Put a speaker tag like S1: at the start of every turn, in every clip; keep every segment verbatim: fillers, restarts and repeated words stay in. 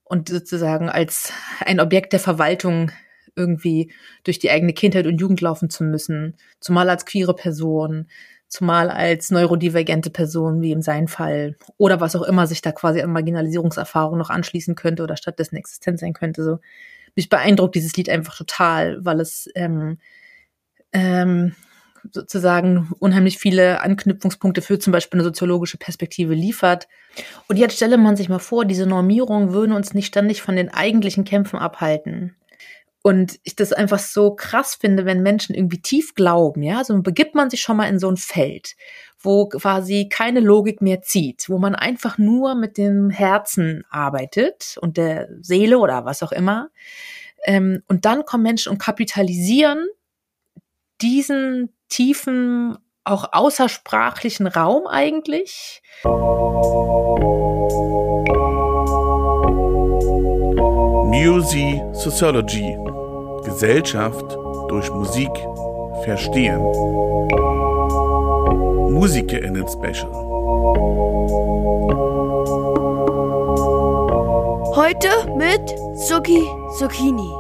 S1: und sozusagen als ein Objekt der Verwaltung irgendwie durch die eigene Kindheit und Jugend laufen zu müssen, zumal als queere Person, zumal als neurodivergente Person, wie in seinem Fall, oder was auch immer sich da quasi an Marginalisierungserfahrung noch anschließen könnte oder stattdessen existent sein könnte. So, mich beeindruckt dieses Lied einfach total, weil es ähm, ähm, sozusagen unheimlich viele Anknüpfungspunkte für zum Beispiel eine soziologische Perspektive liefert. Und jetzt stelle man sich mal vor, diese Normierung würden uns nicht ständig von den eigentlichen Kämpfen abhalten. Und ich das einfach so krass finde, wenn Menschen irgendwie tief glauben, ja, so begibt man sich schon mal in so ein Feld, wo quasi keine Logik mehr zieht, wo man einfach nur mit dem Herzen arbeitet und der Seele oder was auch immer. Ähm, und dann kommen Menschen und kapitalisieren diesen tiefen, auch außersprachlichen Raum eigentlich.
S2: Musi Sociology. Gesellschaft durch Musik verstehen. MusikerInnen-Special.
S3: Heute mit Suki Zucchini.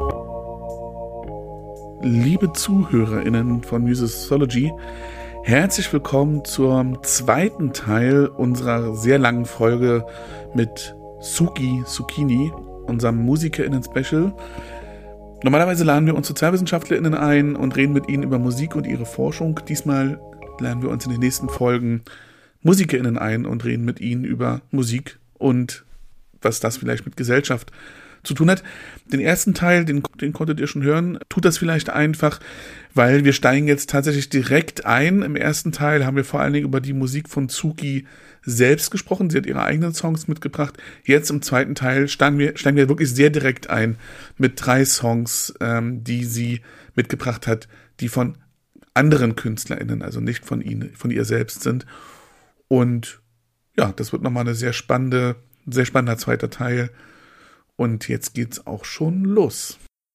S2: Liebe ZuhörerInnen von Musi Sociology, herzlich willkommen zum zweiten Teil unserer sehr langen Folge mit Suki Zucchini, unserem MusikerInnen-Special. Normalerweise laden wir uns SozialwissenschaftlerInnen ein und reden mit ihnen über Musik und ihre Forschung. Diesmal laden wir uns in den nächsten Folgen MusikerInnen ein und reden mit ihnen über Musik und was das vielleicht mit Gesellschaft zu tun hat. Den ersten Teil, den, den konntet ihr schon hören, tut das vielleicht einfach, weil wir steigen jetzt tatsächlich direkt ein. Im ersten Teil haben wir vor allen Dingen über die Musik von Zuki selbst gesprochen. Sie hat ihre eigenen Songs mitgebracht. Jetzt im zweiten Teil steigen wir, steigen wir wirklich sehr direkt ein mit drei Songs, ähm, die sie mitgebracht hat, die von anderen KünstlerInnen, also nicht von ihnen, von ihr selbst sind. Und ja, das wird nochmal eine sehr spannende, sehr spannender zweiter Teil. Und jetzt geht's auch schon los.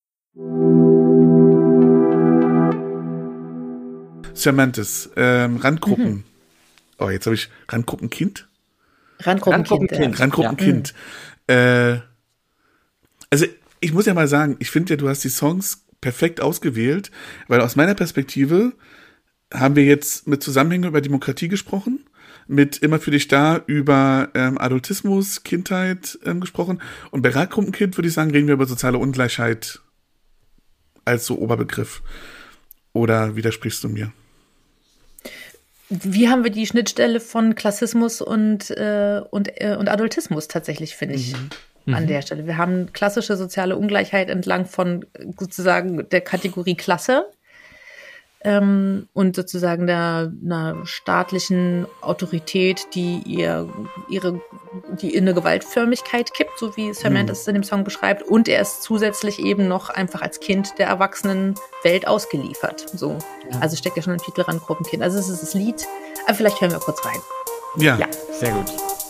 S2: Cervantes, ähm, Randgruppen. Mhm. Oh, jetzt habe ich Randgruppenkind?
S1: Randgruppenkind.
S2: Randgruppenkind. Randgruppenkind. Ja. Äh, also ich muss ja mal sagen, ich finde ja, du hast die Songs perfekt ausgewählt, weil aus meiner Perspektive haben wir jetzt mit Zusammenhängen über Demokratie gesprochen, mit Immer für dich da über ähm, Adultismus, Kindheit ähm, gesprochen. Und bei Randgruppenkind würde ich sagen, reden wir über soziale Ungleichheit als so Oberbegriff. Oder widersprichst du mir?
S1: Wie haben wir die Schnittstelle von Klassismus und, äh, und, äh, und Adultismus tatsächlich, finde ich, mhm. an mhm. der Stelle. Wir haben klassische soziale Ungleichheit entlang von sozusagen der Kategorie Klasse ähm, und sozusagen der einer staatlichen Autorität, die ihr ihre die in eine Gewaltförmigkeit kippt, so wie Cervantes es in dem Song beschreibt. Und er ist zusätzlich eben noch einfach als Kind der Erwachsenenwelt ausgeliefert. So. Ja. Also steckt ja schon im Titel Randgruppenkind. Also es ist das Lied. Aber vielleicht hören wir kurz rein.
S2: Ja,
S1: ja.
S4: Sehr gut.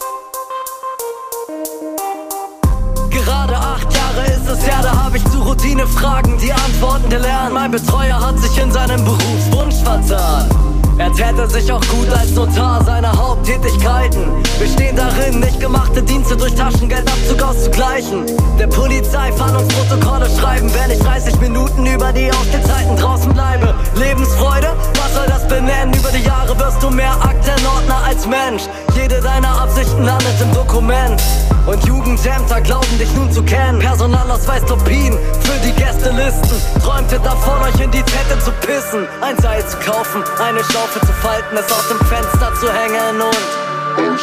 S5: Gerade acht Jahre ist es her, da habe ich zu Routinefragen die Antworten gelernt. Mein Betreuer hat sich in seinem Berufswunsch vertan. Er täte sich auch gut als Notar, seine Haupttätigkeiten bestehen darin, nicht gemachte Dienste durch Taschengeldabzug auszugleichen. Der Polizei Fahndungsprotokolle schreiben, wenn ich dreißig Minuten über die Aufstehzeiten draußen bleibe. Lebensfreude, was soll das benennen? Über die Jahre wirst du mehr Aktenordner als Mensch. Jede deiner Absichten landet im Dokument. Und Jugendämter glauben dich nun zu kennen. Personalausweis Kopien für die Gästelisten. Träumte davon, euch in die Tette zu pissen. Ein Seil zu kaufen, eine Schaufel zu falten, es aus dem Fenster zu hängen und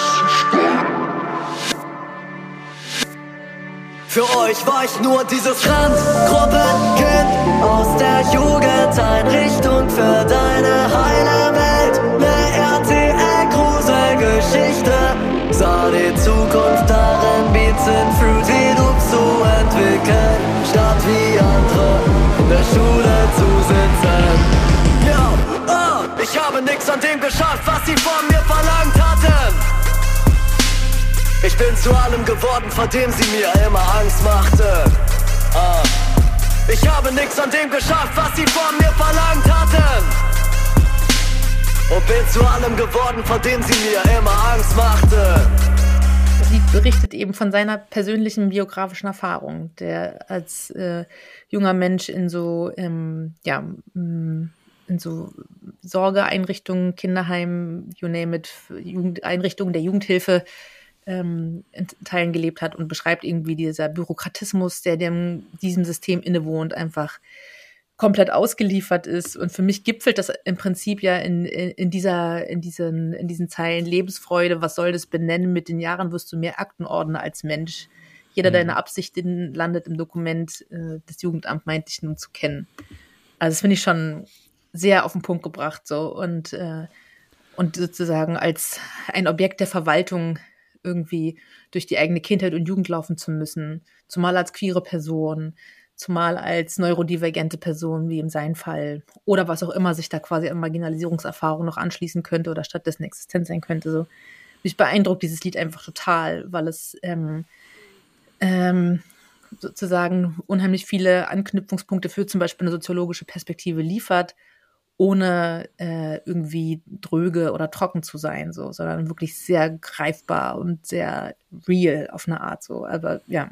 S5: für euch war ich nur dieses Randgruppenkind aus der Jugendeinrichtung für deine heile Welt. Ne R T L-Gruselgeschichte, sah die Zukunft darin, Beats in Fruity Loops zu entwickeln, statt wie andere in der Schule zu sitzen. Ja, oh, ich habe nix an dem geschafft, was sie von mir verlangt hatten. Ich bin zu allem geworden, vor dem sie mir immer Angst machten. Ah. Ich habe nix an dem geschafft, was sie von mir verlangt hatten. Und bin zu allem geworden, vor dem sie mir immer Angst machten.
S1: Lied berichtet eben von seiner persönlichen biografischen Erfahrung, der als äh, junger Mensch in so, ähm, ja, in so Sorgeeinrichtungen, Kinderheim, you name it, Jugendeinrichtungen der Jugendhilfe ähm, in Teilen gelebt hat und beschreibt irgendwie dieser Bürokratismus, der dem diesem System innewohnt, einfach komplett ausgeliefert ist. Und für mich gipfelt das im Prinzip ja in, in, in dieser, in diesen, in diesen Zeilen Lebensfreude. Was soll das benennen? Mit den Jahren wirst du mehr Aktenordner als Mensch. Jeder mhm. deiner Absichten landet im Dokument. Äh, das Jugendamt meint dich nun zu kennen. Also das finde ich schon sehr auf den Punkt gebracht, so. Und, äh, und sozusagen als ein Objekt der Verwaltung irgendwie durch die eigene Kindheit und Jugend laufen zu müssen. Zumal als queere Person, zumal als neurodivergente Person, wie in seinem Fall, oder was auch immer sich da quasi an Marginalisierungserfahrung noch anschließen könnte oder stattdessen existent sein könnte. So. Mich beeindruckt dieses Lied einfach total, weil es ähm, ähm, sozusagen unheimlich viele Anknüpfungspunkte für zum Beispiel eine soziologische Perspektive liefert, ohne äh, irgendwie dröge oder trocken zu sein, so, sondern wirklich sehr greifbar und sehr real auf eine Art. So. Aber ja.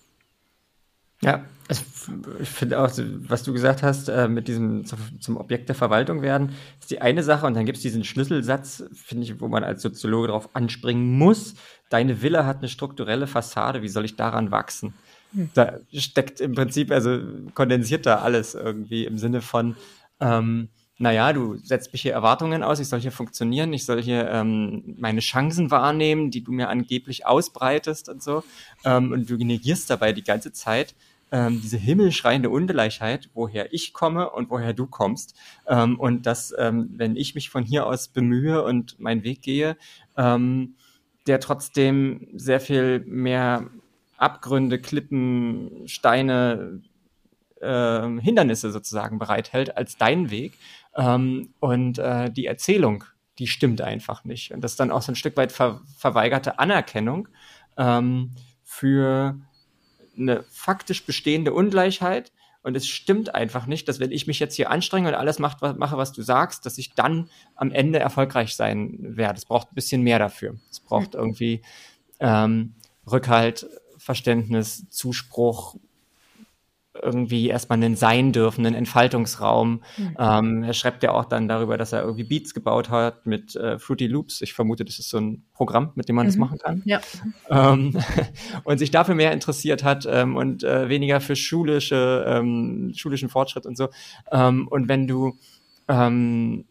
S4: Ja, ich, ich finde auch, was du gesagt hast, äh, mit diesem zum, zum Objekt der Verwaltung werden, ist die eine Sache. Und dann gibt es diesen Schlüsselsatz, finde ich, wo man als Soziologe darauf anspringen muss. Deine Villa hat eine strukturelle Fassade, wie soll ich daran wachsen? Hm. Da steckt im Prinzip, also kondensiert da alles irgendwie im Sinne von, ähm, naja, du setzt mich hier Erwartungen aus, ich soll hier funktionieren, ich soll hier ähm, meine Chancen wahrnehmen, die du mir angeblich ausbreitest und so. Ähm, und du negierst dabei die ganze Zeit ähm, diese himmelschreiende Ungleichheit, woher ich komme und woher du kommst. Ähm, und dass, ähm, wenn ich mich von hier aus bemühe und meinen Weg gehe, ähm, der trotzdem sehr viel mehr Abgründe, Klippen, Steine, äh, Hindernisse sozusagen bereithält als dein Weg. Ähm, und äh, die Erzählung, die stimmt einfach nicht. Und das ist dann auch so ein Stück weit ver- verweigerte Anerkennung ähm, für eine faktisch bestehende Ungleichheit. Und es stimmt einfach nicht, dass wenn ich mich jetzt hier anstrenge und alles macht, was, mache, was du sagst, dass ich dann am Ende erfolgreich sein werde. Es braucht ein bisschen mehr dafür. Es braucht irgendwie ähm, Rückhalt, Verständnis, Zuspruch, irgendwie erstmal einen sein dürfen, einen Entfaltungsraum. Mhm. Ähm, er schreibt ja auch dann darüber, dass er irgendwie Beats gebaut hat mit äh, Fruity Loops. Ich vermute, das ist so ein Programm, mit dem man mhm. das machen kann.
S1: Ja.
S4: Ähm, und sich dafür mehr interessiert hat ähm, und äh, weniger für schulische, ähm, schulischen Fortschritt und so. Ähm, und wenn du ähm,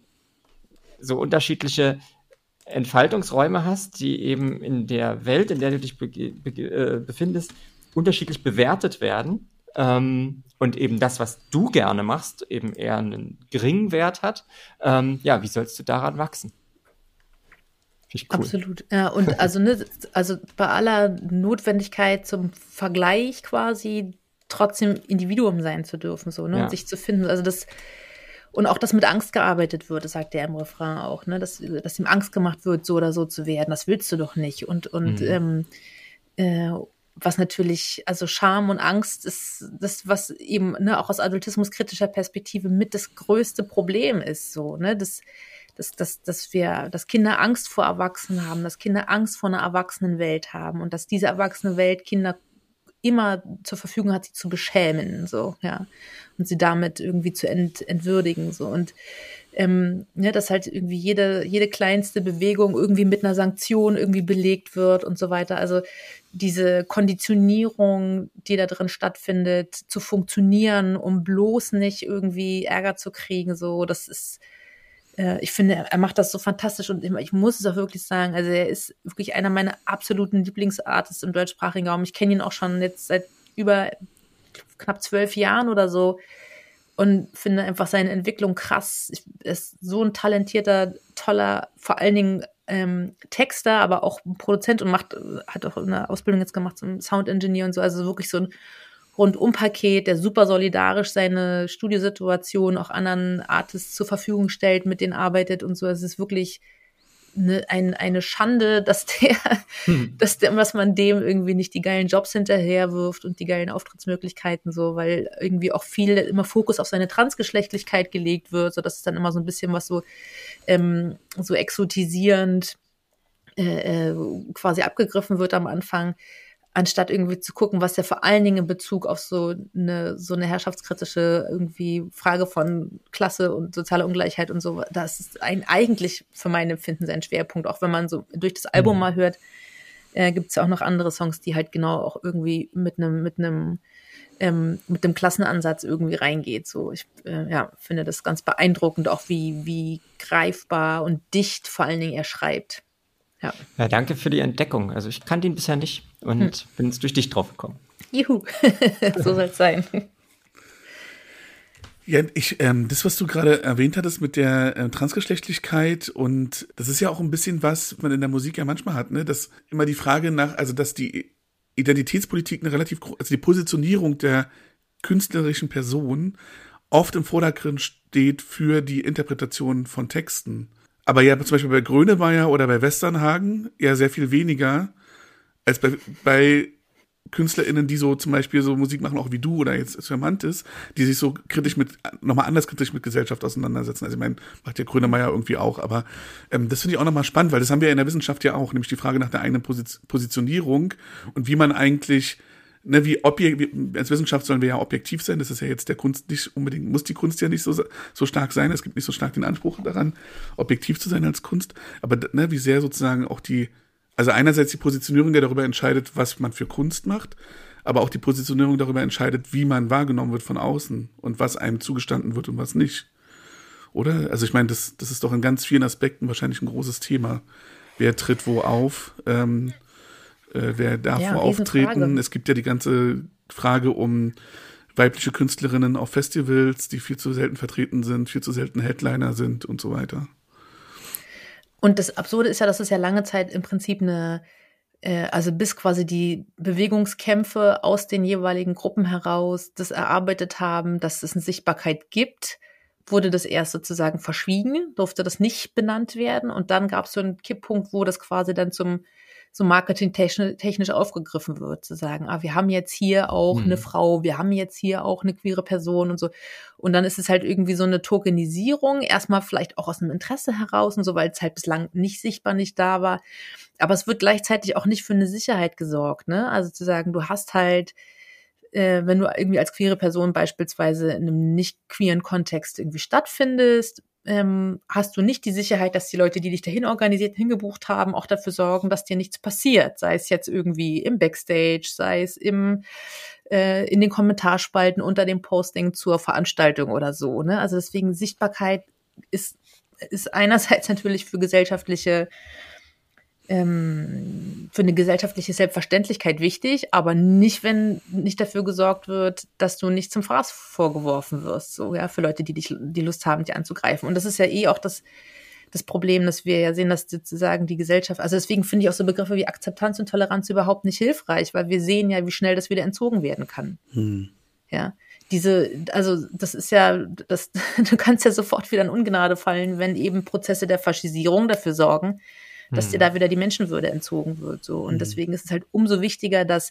S4: so unterschiedliche Entfaltungsräume hast, die eben in der Welt, in der du dich be- be- äh, befindest, unterschiedlich bewertet werden, Ähm, und eben das, was du gerne machst, eben eher einen geringen Wert hat, ähm, ja, wie sollst du daran wachsen? Finde ich cool.
S1: Absolut. Ja, und also, ne, also bei aller Notwendigkeit zum Vergleich quasi trotzdem Individuum sein zu dürfen, so, ne, ja. Und sich zu finden. Also das, und auch, dass mit Angst gearbeitet wird, das sagt der im Refrain auch, ne, dass, dass ihm Angst gemacht wird, so oder so zu werden. Das willst du doch nicht. Und, und, mhm. ähm, äh, was natürlich, also Scham und Angst ist das, was eben, ne, auch aus adultismuskritischer Perspektive mit das größte Problem ist, so, ne, dass, dass, dass, dass wir, dass Kinder Angst vor Erwachsenen haben, dass Kinder Angst vor einer Erwachsenenwelt haben und dass diese erwachsene Welt Kinder immer zur Verfügung hat, sie zu beschämen, so, ja, und sie damit irgendwie zu ent, entwürdigen, so, und ähm, ne, dass halt irgendwie jede, jede kleinste Bewegung irgendwie mit einer Sanktion irgendwie belegt wird und so weiter, also diese Konditionierung, die da drin stattfindet, zu funktionieren, um bloß nicht irgendwie Ärger zu kriegen, so, das ist, äh, ich finde, er macht das so fantastisch und ich muss es auch wirklich sagen, also er ist wirklich einer meiner absoluten Lieblingsartists im deutschsprachigen Raum. Ich kenne ihn auch schon jetzt seit über knapp zwölf Jahren oder so und finde einfach seine Entwicklung krass. Er ist so ein talentierter, toller, vor allen Dingen ähm, Texter, aber auch Produzent und macht, hat auch eine Ausbildung jetzt gemacht zum Sound Engineer und so, also wirklich so ein Rundum-Paket, der super solidarisch seine Studiosituation auch anderen Artists zur Verfügung stellt, mit denen arbeitet und so. Es ist wirklich eine, ein, eine Schande, dass der, hm. dass der, dass man dem irgendwie nicht die geilen Jobs hinterherwirft und die geilen Auftrittsmöglichkeiten so, weil irgendwie auch viel immer Fokus auf seine Transgeschlechtlichkeit gelegt wird, so dass es dann immer so ein bisschen was so, ähm, so exotisierend äh, quasi abgegriffen wird am Anfang, anstatt irgendwie zu gucken, was ja vor allen Dingen in Bezug auf so eine so eine herrschaftskritische irgendwie Frage von Klasse und sozialer Ungleichheit und so, das ist ein eigentlich für mein Empfinden sein Schwerpunkt, auch wenn man so durch das Album mhm. mal hört, äh, gibt es ja auch noch andere Songs, die halt genau auch irgendwie mit einem mit einem ähm, mit dem Klassenansatz irgendwie reingeht. So, ich äh, ja, finde das ganz beeindruckend, auch wie wie greifbar und dicht vor allen Dingen er schreibt. Ja.
S4: Ja, danke für die Entdeckung. Also ich kannte ihn bisher nicht und hm. bin jetzt durch dich drauf gekommen.
S1: Juhu, so soll es sein.
S2: Ja, ich, ähm, das, was du gerade erwähnt hattest mit der äh, Transgeschlechtlichkeit, und das ist ja auch ein bisschen was man in der Musik ja manchmal hat, ne, dass immer die Frage nach, also dass die Identitätspolitik eine relativ, also die Positionierung der künstlerischen Person oft im Vordergrund steht für die Interpretation von Texten. Aber ja, zum Beispiel bei Grönemeyer oder bei Westernhagen ja sehr viel weniger als bei, bei KünstlerInnen, die so zum Beispiel so Musik machen, auch wie du oder jetzt Cervantes, die sich so kritisch mit, nochmal anders kritisch mit Gesellschaft auseinandersetzen. Also ich meine, macht ja Grönemeyer irgendwie auch, aber ähm, das finde ich auch nochmal spannend, weil das haben wir ja in der Wissenschaft ja auch, nämlich die Frage nach der eigenen Posi- Positionierung und wie man eigentlich, ne, wie objektiv, als Wissenschaft sollen wir ja objektiv sein, das ist ja jetzt der Kunst nicht unbedingt, muss die Kunst ja nicht so, so stark sein, es gibt nicht so stark den Anspruch daran, objektiv zu sein als Kunst, aber ne, wie sehr sozusagen auch die, also einerseits die Positionierung, der darüber entscheidet, was man für Kunst macht, aber auch die Positionierung darüber entscheidet, wie man wahrgenommen wird von außen und was einem zugestanden wird und was nicht. Oder? Also ich meine, das, das ist doch in ganz vielen Aspekten wahrscheinlich ein großes Thema. Wer tritt wo auf? Ähm, Äh, wer darf
S1: ja,
S2: wo auftreten? Es gibt ja die ganze Frage um weibliche Künstlerinnen auf Festivals, die viel zu selten vertreten sind, viel zu selten Headliner sind und so weiter.
S1: Und das Absurde ist ja, dass es ja lange Zeit im Prinzip eine, äh, also bis quasi die Bewegungskämpfe aus den jeweiligen Gruppen heraus das erarbeitet haben, dass es eine Sichtbarkeit gibt, wurde das erst sozusagen verschwiegen, durfte das nicht benannt werden. Und dann gab es so einen Kipppunkt, wo das quasi dann zum so marketingtechnisch aufgegriffen wird, zu sagen, ah, wir haben jetzt hier auch mhm. eine Frau, wir haben jetzt hier auch eine queere Person und so. Und dann ist es halt irgendwie so eine Tokenisierung, erstmal vielleicht auch aus einem Interesse heraus und so, weil es halt bislang nicht sichtbar nicht da war. Aber es wird gleichzeitig auch nicht für eine Sicherheit gesorgt, ne? Also zu sagen, du hast halt, äh, wenn du irgendwie als queere Person beispielsweise in einem nicht queeren Kontext irgendwie stattfindest, Ähm, hast du nicht die Sicherheit, dass die Leute, die dich dahin organisiert, hingebucht haben, auch dafür sorgen, dass dir nichts passiert. Sei es jetzt irgendwie im Backstage, sei es im äh, in den Kommentarspalten unter dem Posting zur Veranstaltung oder so. Ne? Also deswegen Sichtbarkeit ist, ist einerseits natürlich für gesellschaftliche ähm, für eine gesellschaftliche Selbstverständlichkeit wichtig, aber nicht, wenn nicht dafür gesorgt wird, dass du nicht zum Fraß vorgeworfen wirst, so, ja, für Leute, die dich, die Lust haben, dich anzugreifen. Und das ist ja eh auch das, das Problem, dass wir ja sehen, dass sozusagen die Gesellschaft, also deswegen finde ich auch so Begriffe wie Akzeptanz und Toleranz überhaupt nicht hilfreich, weil wir sehen ja, wie schnell das wieder entzogen werden kann. Hm. Ja. Diese, also das ist ja, das, du kannst ja sofort wieder in Ungnade fallen, wenn eben Prozesse der Faschisierung dafür sorgen, dass hm. dir da wieder die Menschenwürde entzogen wird. So. Und hm. deswegen ist es halt umso wichtiger, dass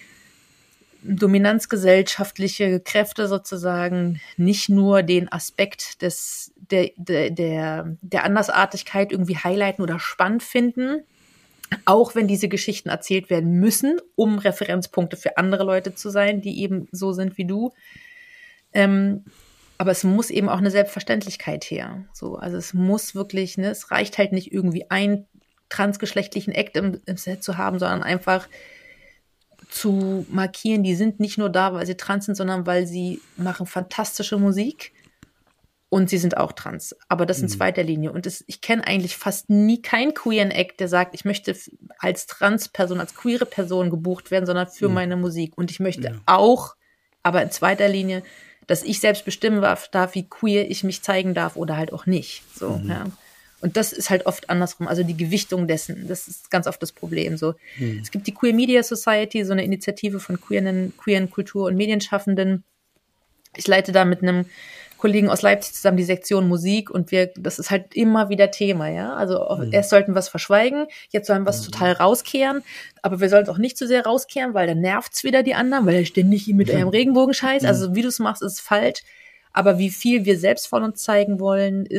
S1: dominanzgesellschaftliche Kräfte sozusagen nicht nur den Aspekt des, der, der, der, der Andersartigkeit irgendwie highlighten oder spannend finden, auch wenn diese Geschichten erzählt werden müssen, um Referenzpunkte für andere Leute zu sein, die eben so sind wie du. Ähm, aber es muss eben auch eine Selbstverständlichkeit her. So, also es muss wirklich, ne, es reicht halt nicht irgendwie einen transgeschlechtlichen Act im, im Set zu haben, sondern einfach zu markieren, die sind nicht nur da, weil sie trans sind, sondern weil sie machen fantastische Musik und sie sind auch trans. Aber das in mhm. zweiter Linie. Und das, ich kenne eigentlich fast nie keinen queeren Act, der sagt, ich möchte als Transperson, als queere Person gebucht werden, sondern für mhm. meine Musik. Und ich möchte ja. auch, aber in zweiter Linie, dass ich selbst bestimmen darf, wie queer ich mich zeigen darf oder halt auch nicht. So, mhm. ja. Und das ist halt oft andersrum, also die Gewichtung dessen, das ist ganz oft das Problem. So, hm. Es gibt die Queer Media Society, so eine Initiative von queeren, queeren Kultur- und Medienschaffenden. Ich leite da mit einem Kollegen aus Leipzig zusammen die Sektion Musik und wir, das ist halt immer wieder Thema, ja. Also hm. erst sollten wir was verschweigen, jetzt sollen wir was hm. total rauskehren, aber wir sollen es auch nicht zu sehr rauskehren, weil dann nervt's wieder die anderen, weil ihr ständig mit eurem Regenbogenscheiß, also wie du es machst, ist falsch. Aber wie viel wir selbst von uns zeigen wollen, ist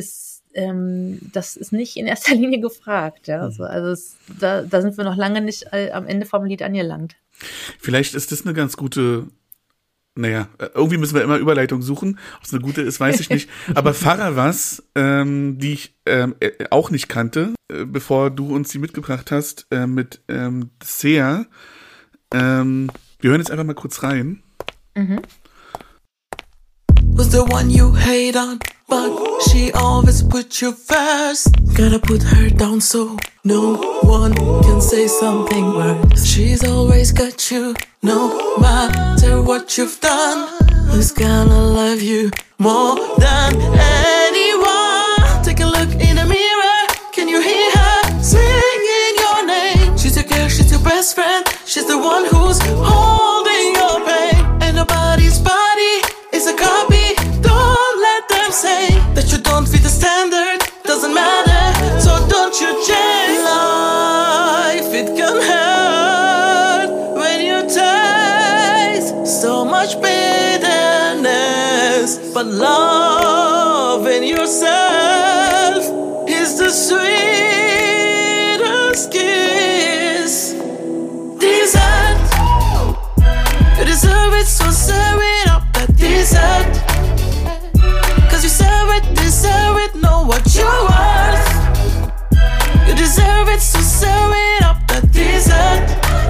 S1: ähm, das ist nicht in erster Linie gefragt. Ja? Also, also es, da, da sind wir noch lange nicht am Ende vom Lied angelangt.
S2: Vielleicht ist das eine ganz gute, naja, irgendwie müssen wir immer Überleitung suchen. Ob es eine gute ist, weiß ich nicht. Aber Faravas, ähm, die ich ähm, auch nicht kannte, äh, bevor du uns die mitgebracht hast, äh, mit ähm, Sea. Ähm, wir hören jetzt einfach mal kurz rein.
S1: Mhm.
S6: Was the one you hate on, but she always put you first. Gotta put her down so no one can say something worse. She's always got you, no matter what you've done. Who's gonna love you more than anyone? Take a look in the mirror, can you hear her singing your name? She's your girl, she's your best friend. She's the one who's holding your pain. And nobody's body is a copy. Don't let them say that you don't fit the standard. Doesn't matter, so don't you change. Life, it can hurt when you taste so much bitterness. But love in yourself is the sweetest kiss. Desert, you deserve it, so serve it up. That desert, cause you serve it, deserve it, know what you're worth. You deserve it, so serve it up. That desert,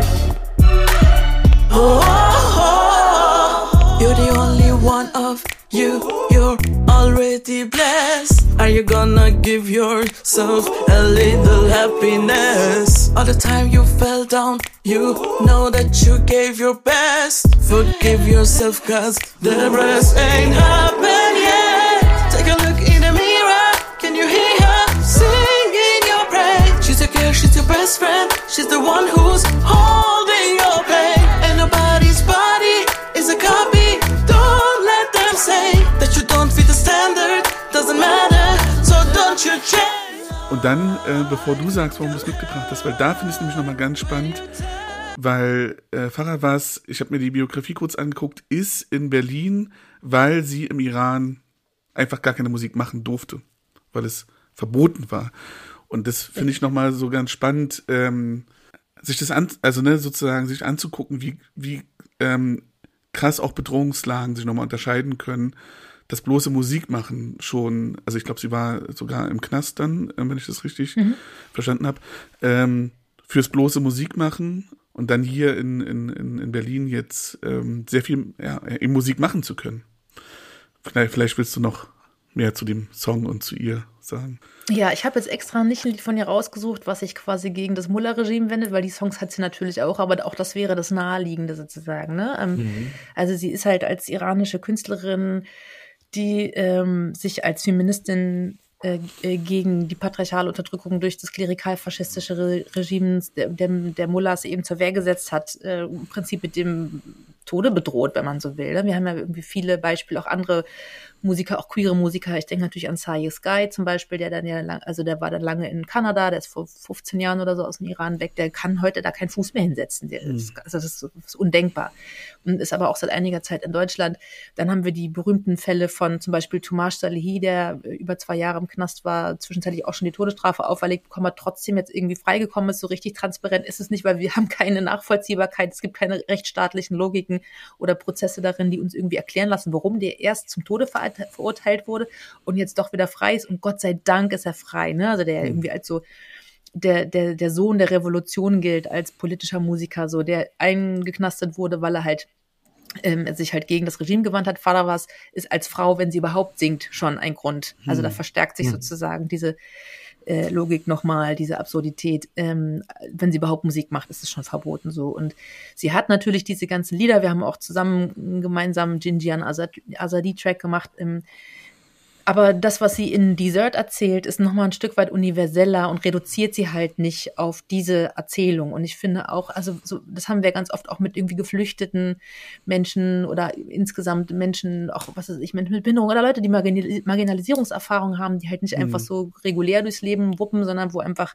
S6: oh, oh, oh. You're the only one of you, you're already blessed. Are you gonna give yourself a little happiness? All the time you fell down, you know that you gave your best. Forgive yourself cause the rest ain't happened yet. Take a look in the mirror, can you hear her singing your praise? She's your girl, she's your best friend. She's the one who's holding your pain. And nobody's body is a copy. Don't let them say that you don't fit the standard. Doesn't matter, so don't you change.
S2: Und dann, äh, bevor du sagst, warum du es mitgebracht hast, weil da finde ich es nämlich nochmal ganz spannend, weil äh, Faravas, ich habe mir die Biografie kurz angeguckt, ist in Berlin, weil sie im Iran einfach gar keine Musik machen durfte, weil es verboten war. Und das finde ich nochmal so ganz spannend, ähm, sich das an, also ne, sozusagen sich anzugucken, wie, wie ähm, krass auch Bedrohungslagen sich nochmal unterscheiden können. Das bloße Musik machen schon, also ich glaube, sie war sogar im Knast dann, wenn ich das richtig mhm. verstanden habe, ähm, fürs bloße Musik machen und dann hier in, in, in Berlin jetzt ähm, sehr viel ja, eben Musik machen zu können. Vielleicht, vielleicht willst du noch mehr zu dem Song und zu ihr sagen.
S1: Ja, ich habe jetzt extra nicht ein Lied von ihr rausgesucht, was sich quasi gegen das Mullah-Regime wendet, weil die Songs hat sie natürlich auch, aber auch das wäre das Naheliegende sozusagen. Ne? Ähm, mhm. Also sie ist halt als iranische Künstlerin, die ähm, sich als Feministin äh, gegen die patriarchale Unterdrückung durch das klerikal-faschistische Re- Regime der, der, der Mullahs eben zur Wehr gesetzt hat, äh, im Prinzip mit dem Tode bedroht, wenn man so will. Wir haben ja irgendwie viele Beispiele, auch andere Musiker, auch queere Musiker. Ich denke natürlich an Sayed Sky zum Beispiel, der dann ja, lang, also der war dann lange in Kanada, der ist vor fünfzehn Jahren oder so aus dem Iran weg, der kann heute da keinen Fuß mehr hinsetzen. Der mhm. ist, also das ist, das ist undenkbar. Und ist aber auch seit einiger Zeit in Deutschland. Dann haben wir die berühmten Fälle von zum Beispiel Toumaj Salehi, der über zwei Jahre im Knast war, zwischenzeitlich auch schon die Todesstrafe auferlegt bekommen hat, trotzdem jetzt irgendwie freigekommen ist. So richtig transparent ist es nicht, weil wir haben keine Nachvollziehbarkeit, es gibt keine rechtsstaatlichen Logiken oder Prozesse darin, die uns irgendwie erklären lassen, warum der erst zum Tode verurteilt verurteilt wurde und jetzt doch wieder frei ist und Gott sei Dank ist er frei, ne? Also der irgendwie als so der der der Sohn der Revolution gilt, als politischer Musiker, so der eingeknastet wurde, weil er halt ähm, sich halt gegen das Regime gewandt hat. Faravas ist als Frau, wenn sie überhaupt singt, schon ein Grund. Also da verstärkt sich sozusagen diese äh, Logik nochmal, diese Absurdität. Ähm, wenn sie überhaupt Musik macht, ist es schon verboten so. Und sie hat natürlich diese ganzen Lieder, wir haben auch zusammen gemeinsam Jinjian Azadi-Track gemacht, im aber das, was sie in Desert erzählt, ist nochmal ein Stück weit universeller und reduziert sie halt nicht auf diese Erzählung. Und ich finde auch, also so, das haben wir ganz oft auch mit irgendwie geflüchteten Menschen oder insgesamt Menschen, auch was weiß ich, Menschen mit Behinderung oder Leute, die Margin- Marginalisierungserfahrung haben, die halt nicht mhm. einfach so regulär durchs Leben wuppen, sondern wo einfach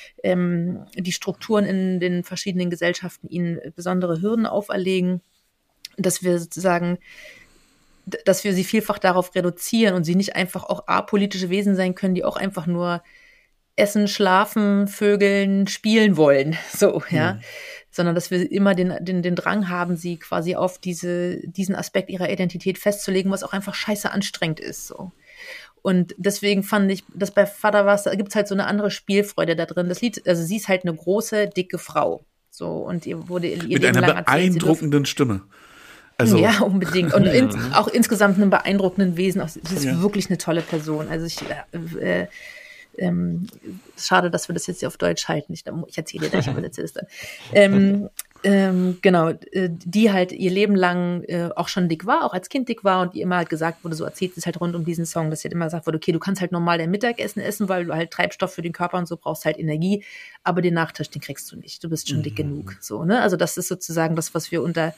S1: ähm, die Strukturen in den verschiedenen Gesellschaften ihnen besondere Hürden auferlegen. Dass wir sozusagen dass wir sie vielfach darauf reduzieren und sie nicht einfach auch apolitische Wesen sein können, die auch einfach nur essen, schlafen, vögeln, spielen wollen, so, ja. Mhm. Sondern dass wir immer den, den, den Drang haben, sie quasi auf diese, diesen Aspekt ihrer Identität festzulegen, was auch einfach scheiße anstrengend ist, so. Und deswegen fand ich, dass bei Vater was, da gibt's halt so eine andere Spielfreude da drin. Das Lied, also sie ist halt eine große, dicke Frau, so, und ihr wurde ihr
S2: mit einer
S1: lang
S2: beeindruckenden erzählt, Stimme. Also.
S1: Ja, unbedingt. Und in, auch insgesamt einem beeindruckenden Wesen. Sie ist ja. wirklich eine tolle Person. Also ich, äh, ähm, schade, dass wir das jetzt hier auf Deutsch halten. Ich, ich erzähle dir gleich, aber erzähle es dann. Ähm, ähm, genau, die halt ihr Leben lang äh, auch schon dick war, auch als Kind dick war und die immer halt gesagt wurde, so erzählt es halt rund um diesen Song, dass sie halt immer gesagt wurde, okay, du kannst halt normal dein Mittagessen essen, weil du halt Treibstoff für den Körper und so brauchst, halt Energie, aber den Nachtisch, den kriegst du nicht. Du bist schon mhm. dick genug. So, ne? Also das ist sozusagen das, was wir unter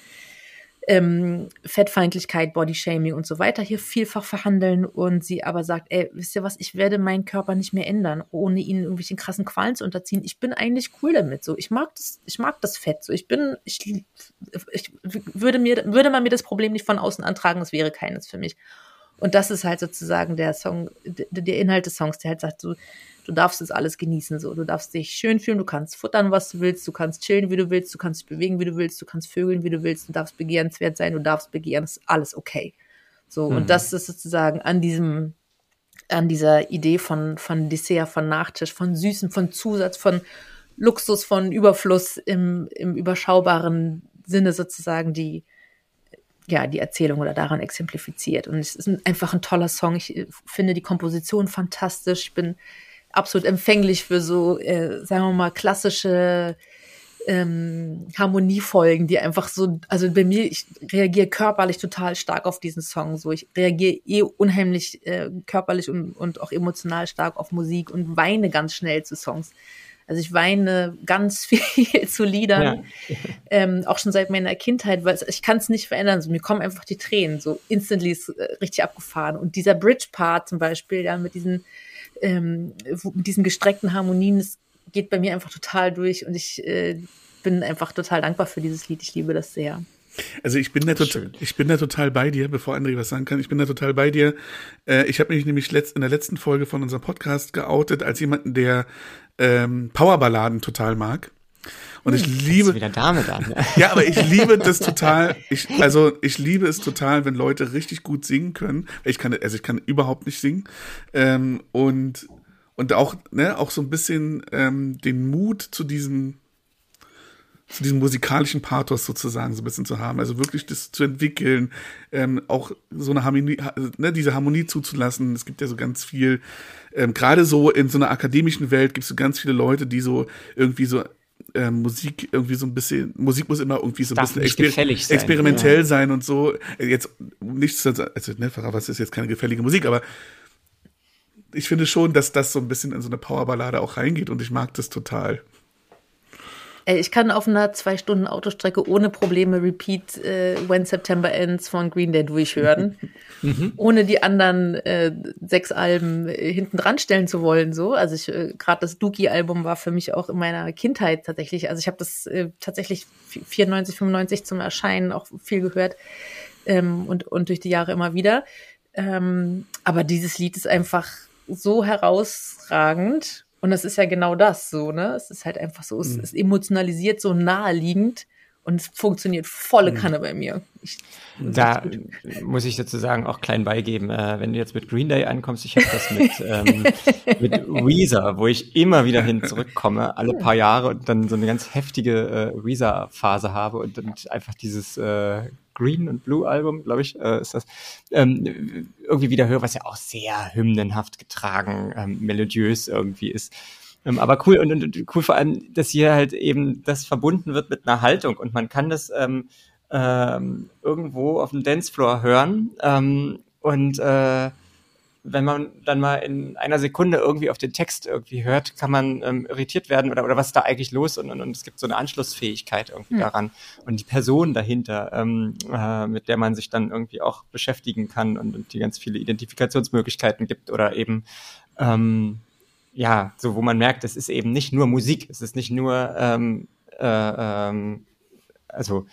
S1: Ähm, Fettfeindlichkeit, Bodyshaming und so weiter hier vielfach verhandeln und sie aber sagt, ey, wisst ihr was, ich werde meinen Körper nicht mehr ändern, ohne ihn irgendwelchen krassen Qualen zu unterziehen. Ich bin eigentlich cool damit, so. Ich mag das, ich mag das Fett, so. Ich bin, ich, ich würde mir, würde man mir das Problem nicht von außen antragen, das wäre keines für mich. Und das ist halt sozusagen der Song, der, der Inhalt des Songs, der halt sagt so, du darfst das alles genießen, so. Du darfst dich schön fühlen, du kannst futtern, was du willst, du kannst chillen, wie du willst, du kannst dich bewegen, wie du willst, du kannst vögeln, wie du willst, du darfst begehrenswert sein, du darfst begehren, das ist alles okay. So. Mhm. Und das ist sozusagen an diesem, an dieser Idee von, von Dessert, von Nachtisch, von Süßen, von Zusatz, von Luxus, von Überfluss im, im überschaubaren Sinne sozusagen die, ja, die Erzählung oder daran exemplifiziert. Und es ist einfach ein toller Song. Ich finde die Komposition fantastisch. Ich bin absolut empfänglich für so, äh, sagen wir mal, klassische ähm, Harmoniefolgen, die einfach so, also bei mir, ich reagiere körperlich total stark auf diesen Song. So, ich reagiere eh unheimlich äh, körperlich und, und auch emotional stark auf Musik und weine ganz schnell zu Songs. Also ich weine ganz viel zu Liedern, ja. ähm, auch schon seit meiner Kindheit, weil ich kann es nicht verändern. So, mir kommen einfach die Tränen, so instantly ist äh, richtig abgefahren. Und dieser Bridge-Part zum Beispiel, ja, mit diesen ähm, mit diesen gestreckten Harmonien, das geht bei mir einfach total durch und ich äh, bin einfach total dankbar für dieses Lied. Ich liebe das sehr.
S2: Also ich bin da total, ich bin da total bei dir, bevor André was sagen kann. Ich bin da total bei dir. Äh, ich habe mich nämlich letzt, in der letzten Folge von unserem Podcast geoutet als jemanden, der ähm, Powerballaden total mag. Und ich liebe
S4: wieder damit an.
S2: Ja, aber ich liebe das total. Ich, also ich liebe es total, wenn Leute richtig gut singen können. Ich kann, also ich kann überhaupt nicht singen. Ähm, und und auch ne, auch so ein bisschen ähm, den Mut zu diesem zu diesem musikalischen Pathos sozusagen so ein bisschen zu haben, also wirklich das zu entwickeln, ähm, auch so eine Harmonie, ne, diese Harmonie zuzulassen. Es gibt ja so ganz viel, ähm, gerade so in so einer akademischen Welt gibt es so ganz viele Leute, die so irgendwie so ähm, Musik irgendwie so ein bisschen, Musik muss immer irgendwie so ein bisschen exper-
S4: sein,
S2: experimentell
S4: ja.
S2: sein und so. Jetzt nichts, also ne, was ist jetzt keine gefällige Musik, aber ich finde schon, dass das so ein bisschen in so eine Powerballade auch reingeht und ich mag das total.
S1: Ich kann auf einer zwei Stunden Autostrecke ohne Probleme Repeat äh, When September Ends von Green Day durchhören, mhm. ohne die anderen äh, sechs Alben äh, hinten dran stellen zu wollen. So, also ich äh, gerade das Dookie-Album war für mich auch in meiner Kindheit tatsächlich. Also ich habe das äh, tatsächlich vierundneunzig, fünfundneunzig zum Erscheinen auch viel gehört ähm, und und durch die Jahre immer wieder. Ähm, aber dieses Lied ist einfach so herausragend. Und das ist ja genau das so, ne? Es ist halt einfach so, es ist emotionalisiert, so naheliegend und es funktioniert volle Kanne bei mir. Ich,
S4: da muss ich sozusagen auch klein beigeben, äh, wenn du jetzt mit Green Day ankommst, ich habe das mit, ähm, mit Weezer, wo ich immer wieder hin zurückkomme, alle paar Jahre und dann so eine ganz heftige äh, Weezer-Phase habe und, und einfach dieses äh, Green und Blue Album, glaube ich, äh, ist das, ähm, irgendwie wieder höre, was ja auch sehr hymnenhaft getragen, ähm, melodiös irgendwie ist. Ähm, aber cool und, und cool vor allem, dass hier halt eben das verbunden wird mit einer Haltung und man kann das ähm, ähm, irgendwo auf dem Dancefloor hören ähm, und äh, wenn man dann mal in einer Sekunde irgendwie auf den Text irgendwie hört, kann man ähm, irritiert werden oder oder was ist da eigentlich los und, und, und es gibt so eine Anschlussfähigkeit irgendwie mhm. daran und die Person dahinter, ähm, äh, mit der man sich dann irgendwie auch beschäftigen kann und, und die ganz viele Identifikationsmöglichkeiten gibt oder eben ähm, ja, so wo man merkt, es ist eben nicht nur Musik, es ist nicht nur ähm, äh, ähm, also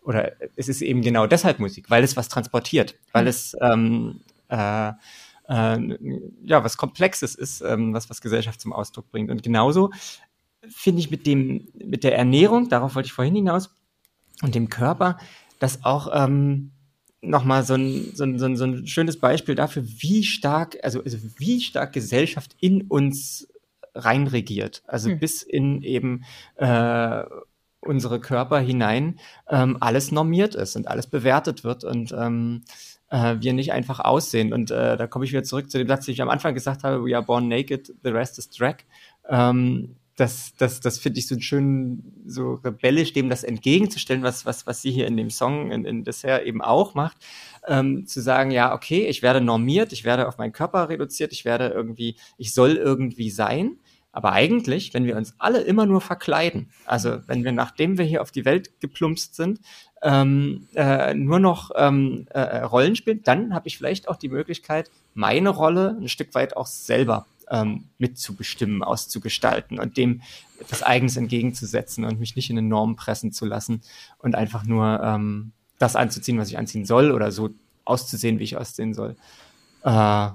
S4: oder es ist eben genau deshalb Musik, weil es was transportiert, weil es ähm, äh, äh, ja was Komplexes ist, ähm, was was Gesellschaft zum Ausdruck bringt. Und genauso finde ich mit dem mit der Ernährung, darauf wollte ich vorhin hinaus, und dem Körper, das auch ähm, nochmal so ein, so, ein, so, ein, so ein schönes Beispiel dafür, wie stark, also, also wie stark Gesellschaft in uns reinregiert. Also hm. bis in eben äh, unsere Körper hinein ähm, alles normiert ist und alles bewertet wird und ähm, äh, wir nicht einfach aussehen. Und äh, da komme ich wieder zurück zu dem Satz, den ich am Anfang gesagt habe, we are born naked, the rest is drag. Ähm, Das, das, das finde ich so schön, so rebellisch, dem das entgegenzustellen, was, was, was sie hier in dem Song in, in Dessert eben auch macht, ähm, zu sagen, ja, okay, ich werde normiert, ich werde auf meinen Körper reduziert, ich werde irgendwie, ich soll irgendwie sein, aber eigentlich, wenn wir uns alle immer nur verkleiden, also wenn wir, nachdem wir hier auf die Welt geplumpst sind, ähm, äh, nur noch ähm, äh, Rollen spielen, dann habe ich vielleicht auch die Möglichkeit, meine Rolle ein Stück weit auch selber Ähm, mitzubestimmen, auszugestalten und dem etwas Eigenes entgegenzusetzen und mich nicht in eine Norm pressen zu lassen und einfach nur ähm, das anzuziehen, was ich anziehen soll oder so auszusehen, wie ich aussehen soll. Äh,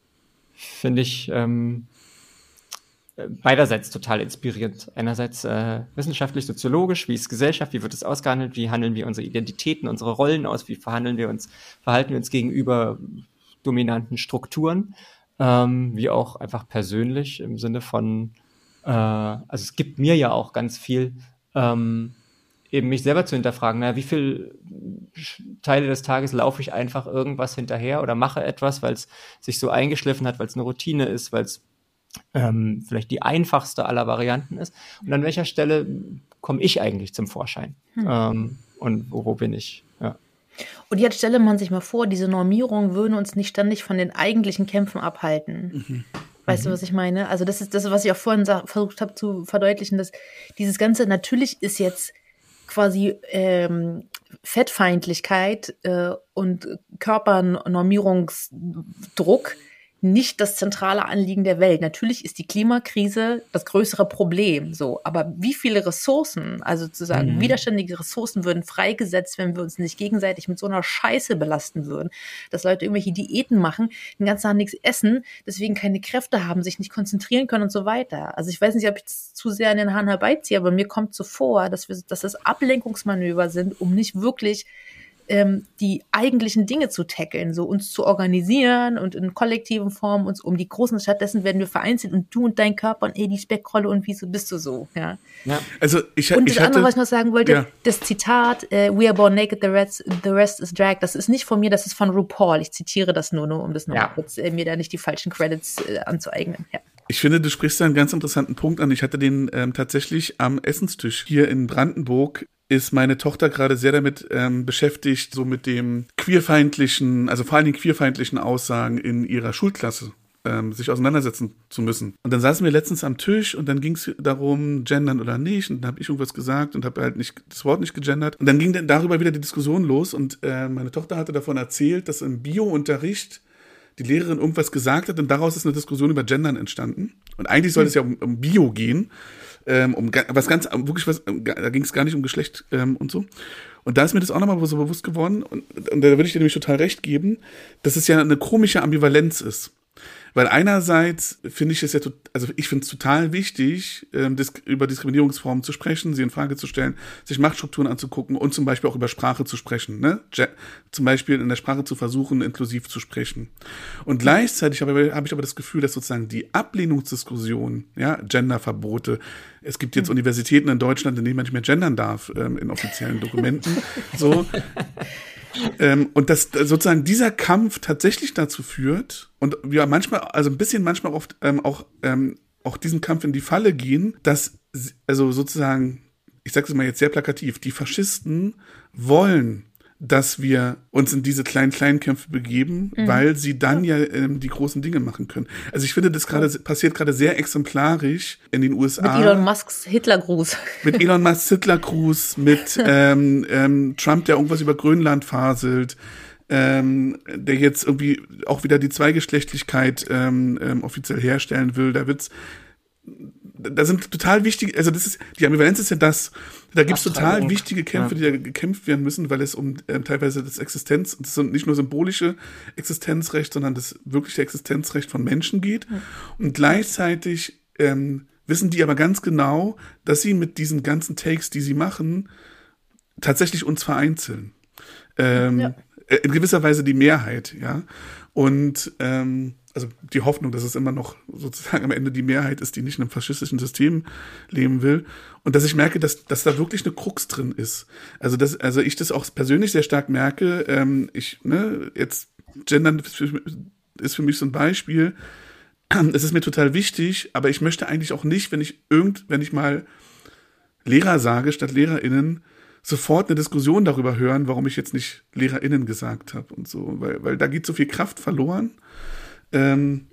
S4: finde ich ähm, beiderseits total inspirierend. Einerseits äh, wissenschaftlich, soziologisch, wie ist Gesellschaft, wie wird es ausgehandelt, wie handeln wir unsere Identitäten, unsere Rollen aus, wie verhandeln wir uns, verhalten wir uns gegenüber dominanten Strukturen. Ähm, wie auch einfach persönlich im Sinne von, äh, also es gibt mir ja auch ganz viel, ähm, eben mich selber zu hinterfragen, naja, wie viel Teile des Tages laufe ich einfach irgendwas hinterher oder mache etwas, weil es sich so eingeschliffen hat, weil es eine Routine ist, weil es ähm, vielleicht die einfachste aller Varianten ist. Und an welcher Stelle komme ich eigentlich zum Vorschein? Hm. Ähm, und wo, wo bin ich? Ja.
S1: Und jetzt stelle man sich mal vor, diese Normierungen würden uns nicht ständig von den eigentlichen Kämpfen abhalten. Mhm. Weißt mhm. du, was ich meine? Also das ist das, was ich auch vorhin sa- versucht habe zu verdeutlichen, dass dieses Ganze, natürlich ist jetzt quasi ähm, Fettfeindlichkeit äh, und Körpernormierungsdruck nicht das zentrale Anliegen der Welt. Natürlich ist die Klimakrise das größere Problem, so. Aber wie viele Ressourcen, also sozusagen mhm. widerständige Ressourcen würden freigesetzt, wenn wir uns nicht gegenseitig mit so einer Scheiße belasten würden, dass Leute irgendwelche Diäten machen, den ganzen Tag nichts essen, deswegen keine Kräfte haben, sich nicht konzentrieren können und so weiter. Also ich weiß nicht, ob ich das zu sehr an den Haaren herbeiziehe, aber mir kommt so vor, dass wir, dass das Ablenkungsmanöver sind, um nicht wirklich Ähm, die eigentlichen Dinge zu tackeln, so uns zu organisieren und in kollektiven Formen uns um die großen, stattdessen werden wir vereinzelt und du und dein Körper und ey, die Speckrolle und wieso bist du so, ja.
S2: ja. Also ich,
S1: und
S2: ich
S1: das
S2: hatte,
S1: andere, was ich noch sagen wollte, ja. das Zitat, äh, we are born naked, the rest, the rest is drag, das ist nicht von mir, das ist von RuPaul, ich zitiere das nur, nur um das noch ja. mal kurz, äh, mir da nicht die falschen Credits äh, anzueignen, ja.
S2: Ich finde, du sprichst da einen ganz interessanten Punkt an. Ich hatte den ähm, tatsächlich am Essenstisch hier in Brandenburg. Ist meine Tochter gerade sehr damit ähm, beschäftigt, so mit dem queerfeindlichen, also vor allen Dingen queerfeindlichen Aussagen in ihrer Schulklasse ähm, sich auseinandersetzen zu müssen. Und dann saßen wir letztens am Tisch und dann ging es darum, gendern oder nicht. Und dann habe ich irgendwas gesagt und habe halt nicht das Wort nicht gegendert. Und dann ging dann darüber wieder die Diskussion los und äh, meine Tochter hatte davon erzählt, dass im Bio-Unterricht die Lehrerin irgendwas gesagt hat und daraus ist eine Diskussion über Gendern entstanden. Und eigentlich sollte mhm. es ja um, um Bio gehen. Ähm, um was ganz, wirklich was, da ging es gar nicht um Geschlecht ähm, und so. Und da ist mir das auch nochmal so bewusst geworden, und, und da würde ich dir nämlich total recht geben, dass es ja eine komische Ambivalenz ist. Weil einerseits finde ich es ja, also ich finde es total wichtig, ähm, dis- über Diskriminierungsformen zu sprechen, sie in Frage zu stellen, sich Machtstrukturen anzugucken und zum Beispiel auch über Sprache zu sprechen, ne? Je- zum Beispiel in der Sprache zu versuchen, inklusiv zu sprechen. Und gleichzeitig habe hab ich aber das Gefühl, dass sozusagen die Ablehnungsdiskussion, ja, Genderverbote, es gibt jetzt mhm. Universitäten in Deutschland, in denen man nicht mehr gendern darf, ähm, in offiziellen Dokumenten, so. Ähm, und dass sozusagen dieser Kampf tatsächlich dazu führt und wir manchmal, also ein bisschen manchmal oft ähm, auch, ähm, auch diesen Kampf in die Falle gehen, dass also sozusagen, ich sage es mal jetzt sehr plakativ, die Faschisten wollen, dass wir uns in diese kleinen kleinen Kämpfe begeben, mhm. weil sie dann ja ähm, die großen Dinge machen können. Also ich finde, das gerade ja. passiert gerade sehr exemplarisch in den U S A.
S1: Mit Elon Musks Hitlergruß.
S2: Mit Elon Musks Hitlergruß, mit ähm, ähm, Trump, der irgendwas über Grönland faselt, ähm, der jetzt irgendwie auch wieder die Zweigeschlechtlichkeit ähm, ähm, offiziell herstellen will. Da wird's da sind total wichtige, also das ist, die Ambivalenz ist ja das, da gibt's total wichtige Kämpfe, ja. die da gekämpft werden müssen, weil es um äh, teilweise das Existenz, das ist nicht nur symbolische Existenzrecht, sondern das wirkliche Existenzrecht von Menschen geht. Ja. Und gleichzeitig ähm, wissen die aber ganz genau, dass sie mit diesen ganzen Takes, die sie machen, tatsächlich uns vereinzeln. Ähm, ja. In gewisser Weise die Mehrheit, ja. Und ähm, also die Hoffnung, dass es immer noch sozusagen am Ende die Mehrheit ist, die nicht in einem faschistischen System leben will. Und dass ich merke, dass, dass da wirklich eine Krux drin ist. Also, dass, also ich das auch persönlich sehr stark merke. Ähm, ich, ne, jetzt Gendern ist für mich so ein Beispiel. Es ist mir total wichtig, aber ich möchte eigentlich auch nicht, wenn ich irgend, wenn ich mal Lehrer sage statt LehrerInnen, sofort eine Diskussion darüber hören, warum ich jetzt nicht LehrerInnen gesagt habe und so, weil, weil da geht so viel Kraft verloren. Ähm,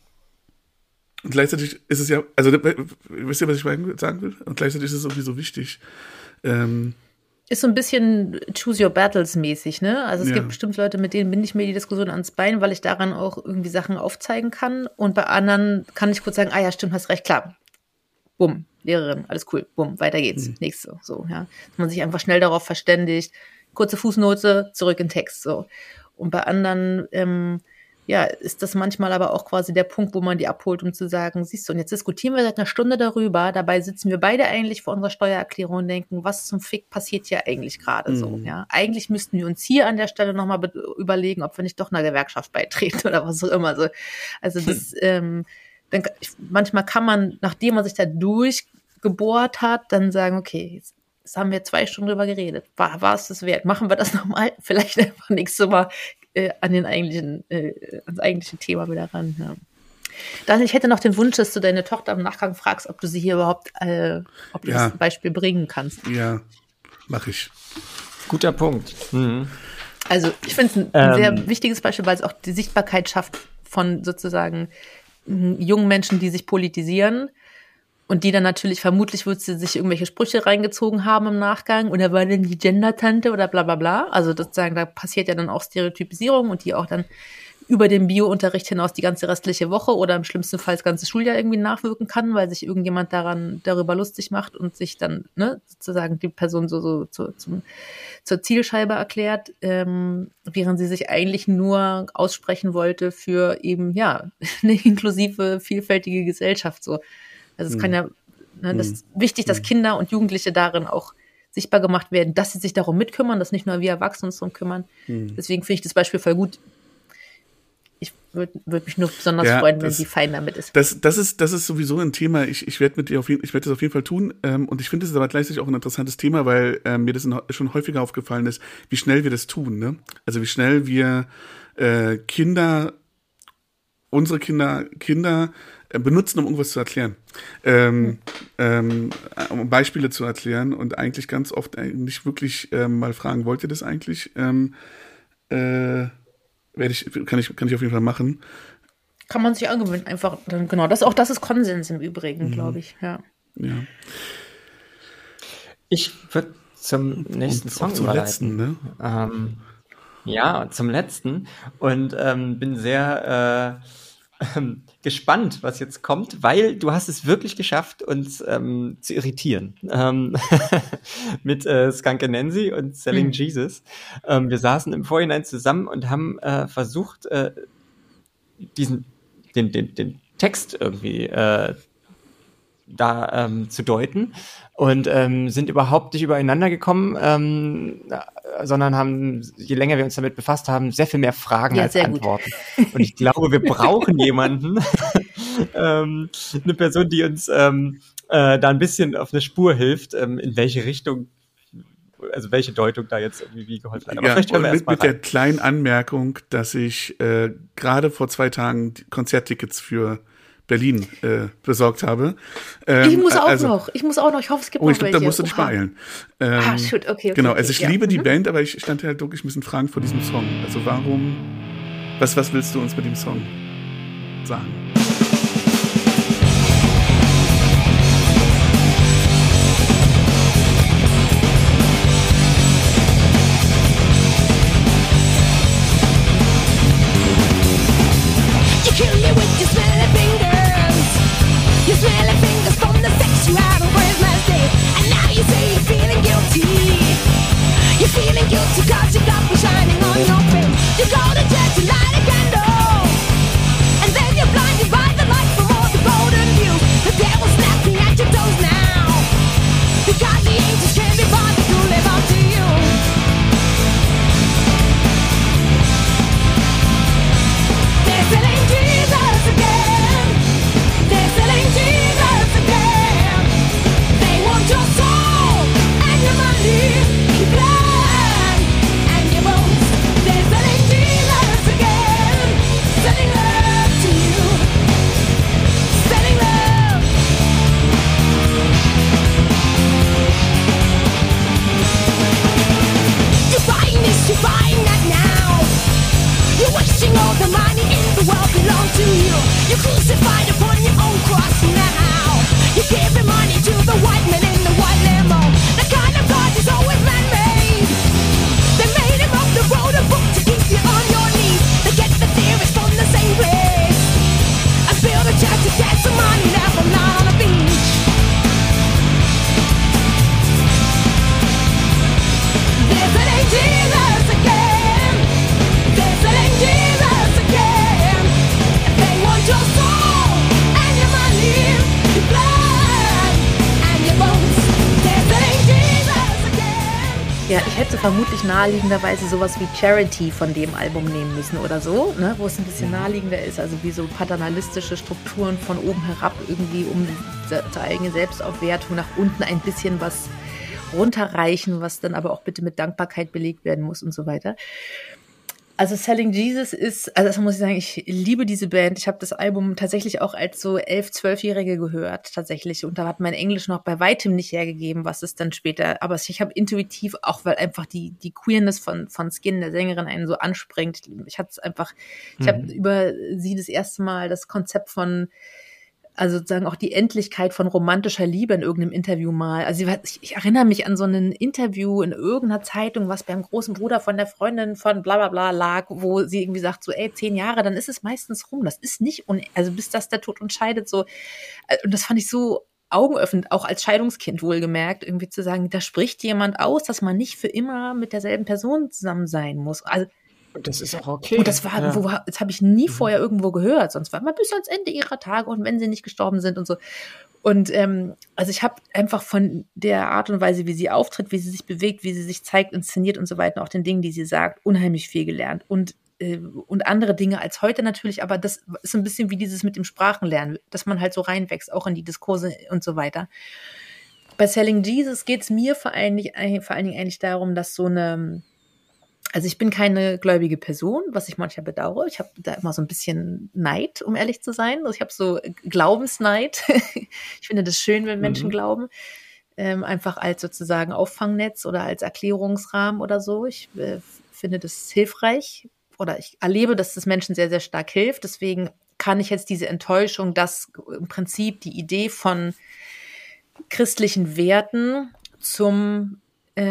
S2: und gleichzeitig ist es ja, also wisst ihr, was ich sagen will? Und gleichzeitig ist es irgendwie so wichtig. Ähm,
S1: ist so ein bisschen Choose Your Battles mäßig, ne? Also es ja. gibt bestimmt Leute, mit denen binde ich mir die Diskussion ans Bein, weil ich daran auch irgendwie Sachen aufzeigen kann. Und bei anderen kann ich kurz sagen, ah ja, stimmt, hast recht, klar. Bumm, Lehrerin, alles cool, bumm, weiter geht's. Mhm. Nächste, so, ja. Dass man sich einfach schnell darauf verständigt, kurze Fußnote, zurück in Text, so. Und bei anderen, ähm, ja, ist das manchmal aber auch quasi der Punkt, wo man die abholt, um zu sagen, siehst du, und jetzt diskutieren wir seit einer Stunde darüber, dabei sitzen wir beide eigentlich vor unserer Steuererklärung und denken, was zum Fick passiert hier eigentlich gerade mhm. so, ja. Eigentlich müssten wir uns hier an der Stelle nochmal be- überlegen, ob wir nicht doch einer Gewerkschaft beitreten oder was auch immer so. Also das, hm. ähm, dann, manchmal kann man, nachdem man sich da durchgebohrt hat, dann sagen, okay, jetzt, jetzt haben wir zwei Stunden drüber geredet. War, war es das wert? Machen wir das nochmal? Vielleicht einfach nächstes Mal äh, an den eigentlichen, äh, ans eigentliche Thema wieder ran. Ja. Dann, ich hätte noch den Wunsch, dass du deine Tochter im Nachgang fragst, ob du sie hier überhaupt, äh, ob du ja. das Beispiel bringen kannst.
S2: Ja, mache ich.
S4: Guter Punkt. Mhm.
S1: Also ich finde es ein, ein ähm. sehr wichtiges Beispiel, weil es auch die Sichtbarkeit schafft von sozusagen jungen Menschen, die sich politisieren und die dann natürlich, vermutlich wird sie sich irgendwelche Sprüche reingezogen haben im Nachgang oder war denn die Gender-Tante oder bla bla bla. Also sozusagen, da passiert ja dann auch Stereotypisierung und die auch dann über den Bio-Unterricht hinaus die ganze restliche Woche oder im schlimmsten Fall das ganze Schuljahr irgendwie nachwirken kann, weil sich irgendjemand daran darüber lustig macht und sich dann ne, sozusagen die Person so, so zu, zum, zur Zielscheibe erklärt, ähm, während sie sich eigentlich nur aussprechen wollte für eben ja eine inklusive, vielfältige Gesellschaft. So. Also es mhm. kann ja, ne, das ist wichtig, dass Kinder und Jugendliche darin auch sichtbar gemacht werden, dass sie sich darum mitkümmern, dass nicht nur wir Erwachsene uns darum kümmern. Mhm. Deswegen finde ich das Beispiel voll gut. Ich würde würd mich nur besonders ja, freuen, wenn das, sie fein damit ist.
S2: Das, das ist. Das ist sowieso ein Thema. Ich, ich werde mit dir auf jeden, ich werde das auf jeden Fall tun. Ähm, und ich finde, es ist aber gleichzeitig auch ein interessantes Thema, weil ähm, mir das in, schon häufiger aufgefallen ist, wie schnell wir das tun. Ne? Also wie schnell wir äh, Kinder, unsere Kinder, Kinder äh, benutzen, um irgendwas zu erklären, ähm, mhm. ähm, um Beispiele zu erklären und eigentlich ganz oft nicht wirklich ähm, mal fragen, wollt ihr das eigentlich? Ähm, äh, Werde ich, kann ich, kann ich auf jeden Fall machen.
S1: Kann man sich angewöhnen, einfach, dann, genau, das, auch das ist Konsens im Übrigen, mhm. glaube ich, ja.
S2: Ja.
S4: Ich würde zum nächsten und Song
S2: zum
S4: überleiten.
S2: Letzten, ne?
S4: Ähm, ja, zum letzten und ähm, bin sehr äh, ähm, gespannt, was jetzt kommt, weil du hast es wirklich geschafft, uns ähm, zu irritieren. Ähm, mit äh, Skunk Anansi und Selling mhm. Jesus. Ähm, wir saßen im Vorhinein zusammen und haben äh, versucht, äh, diesen, den, den, den Text irgendwie äh, da ähm, zu deuten und ähm, sind überhaupt nicht übereinander gekommen, ähm, sondern haben, je länger wir uns damit befasst haben, sehr viel mehr Fragen ja, als Antworten. Gut. Und ich glaube, wir brauchen jemanden, ähm, eine Person, die uns ähm, äh, da ein bisschen auf eine Spur hilft, ähm, in welche Richtung, also welche Deutung da jetzt irgendwie wie geholfen hat. Aber
S2: ja,
S4: vielleicht hören wir
S2: mit,
S4: erst mal
S2: mit der kleinen Anmerkung, dass ich äh, gerade vor zwei Tagen Konzerttickets für Berlin äh, besorgt habe.
S1: Ähm, ich muss auch also, noch. Ich muss auch noch. Ich hoffe, es gibt
S2: oh,
S1: noch
S2: ich glaub,
S1: welche.
S2: Da musst du dich
S1: Oha.
S2: beeilen. Ähm,
S1: ah, shit, okay, okay.
S2: Genau,
S1: okay,
S2: also ich
S1: ja.
S2: liebe die
S1: mhm.
S2: Band, aber ich stand halt wirklich ein bisschen fragend vor diesem Song. Also warum, was, was willst du uns mit dem Song sagen?
S7: You kill me with your smelly fingers, your smelly fingers from
S1: Ja, ich hätte vermutlich naheliegenderweise sowas wie Charity von dem Album nehmen müssen oder so, ne, wo es ein bisschen naheliegender ist, also wie so paternalistische Strukturen von oben herab irgendwie um zur eigenen Selbstaufwertung nach unten ein bisschen was runterreichen, was dann aber auch bitte mit Dankbarkeit belegt werden muss und so weiter. Also Selling Jesus ist, also das muss ich sagen, ich liebe diese Band. Ich habe das Album tatsächlich auch als so elf-, zwölfjährige gehört, tatsächlich. Und da hat mein Englisch noch bei weitem nicht hergegeben, was es dann später, aber ich habe intuitiv, auch weil einfach die die Queerness von von Skin, der Sängerin, einen so anspringt. Ich hatte es einfach, ich mhm. habe über sie das erste Mal das Konzept von, also sozusagen auch die Endlichkeit von romantischer Liebe in irgendeinem Interview mal. Also ich, ich erinnere mich an so ein Interview in irgendeiner Zeitung, was beim großen Bruder von der Freundin von bla bla bla lag, wo sie irgendwie sagt, so ey, zehn Jahre, dann ist es meistens rum. Das ist nicht, un- also bis das der Tod uns scheidet, so. Und das fand ich so augenöffnend, auch als Scheidungskind wohlgemerkt, irgendwie zu sagen, da spricht jemand aus, dass man nicht für immer mit derselben Person zusammen sein muss. Also
S4: Und das ist auch okay.
S1: Und das war,
S4: ja.
S1: wo, das habe ich nie vorher irgendwo gehört, sonst war man bis ans Ende ihrer Tage und wenn sie nicht gestorben sind und so. Und ähm, also ich habe einfach von der Art und Weise, wie sie auftritt, wie sie sich bewegt, wie sie sich zeigt, inszeniert und so weiter, auch den Dingen, die sie sagt, unheimlich viel gelernt. Und äh, und andere Dinge als heute natürlich, aber das ist ein bisschen wie dieses mit dem Sprachenlernen, dass man halt so reinwächst, auch in die Diskurse und so weiter. Bei Selling Jesus geht es mir vor allen Dingen, vor allen Dingen eigentlich darum, dass so eine, also ich bin keine gläubige Person, was ich manchmal bedauere. Ich habe da immer so ein bisschen Neid, um ehrlich zu sein. Also ich habe so Glaubensneid. Ich finde das schön, wenn Menschen mhm. glauben. Ähm, einfach als sozusagen Auffangnetz oder als Erklärungsrahmen oder so. Ich äh, finde das hilfreich oder ich erlebe, dass das Menschen sehr, sehr stark hilft. Deswegen kann ich jetzt diese Enttäuschung, dass im Prinzip die Idee von christlichen Werten zum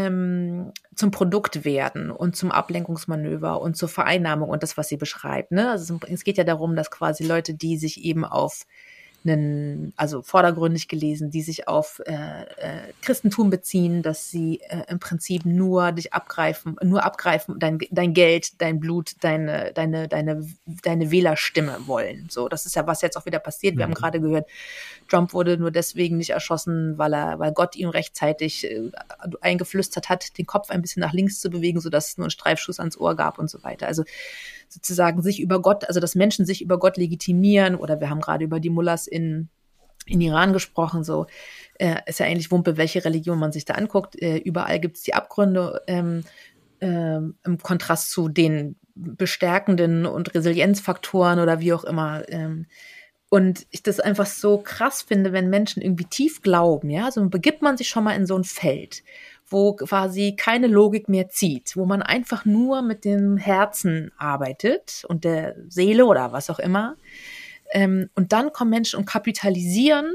S1: ähm, zum Produkt werden und zum Ablenkungsmanöver und zur Vereinnahmung und das, was sie beschreibt. Ne? Also es geht ja darum, dass quasi Leute, die sich eben auf einen, also vordergründig gelesen, die sich auf äh, äh, Christentum beziehen, dass sie äh, im Prinzip nur dich abgreifen, nur abgreifen, dein, dein Geld, dein Blut, deine, deine, deine, deine Wählerstimme wollen. So, das ist ja, was jetzt auch wieder passiert. Wir mhm. haben gerade gehört, Trump wurde nur deswegen nicht erschossen, weil er, weil Gott ihm rechtzeitig äh, eingeflüstert hat, den Kopf ein bisschen nach links zu bewegen, sodass es nur einen Streifschuss ans Ohr gab und so weiter. Also sozusagen sich über Gott, also dass Menschen sich über Gott legitimieren, oder wir haben gerade über die Mullahs in, in Iran gesprochen, so, äh, ist ja eigentlich Wumpe, welche Religion man sich da anguckt, äh, überall gibt es die Abgründe, ähm, äh, im Kontrast zu den bestärkenden und Resilienzfaktoren oder wie auch immer, ähm, und ich das einfach so krass finde, wenn Menschen irgendwie tief glauben, ja, so begibt man sich schon mal in so ein Feld, wo quasi keine Logik mehr zieht, wo man einfach nur mit dem Herzen arbeitet und der Seele oder was auch immer. Ähm, und dann kommen Menschen und kapitalisieren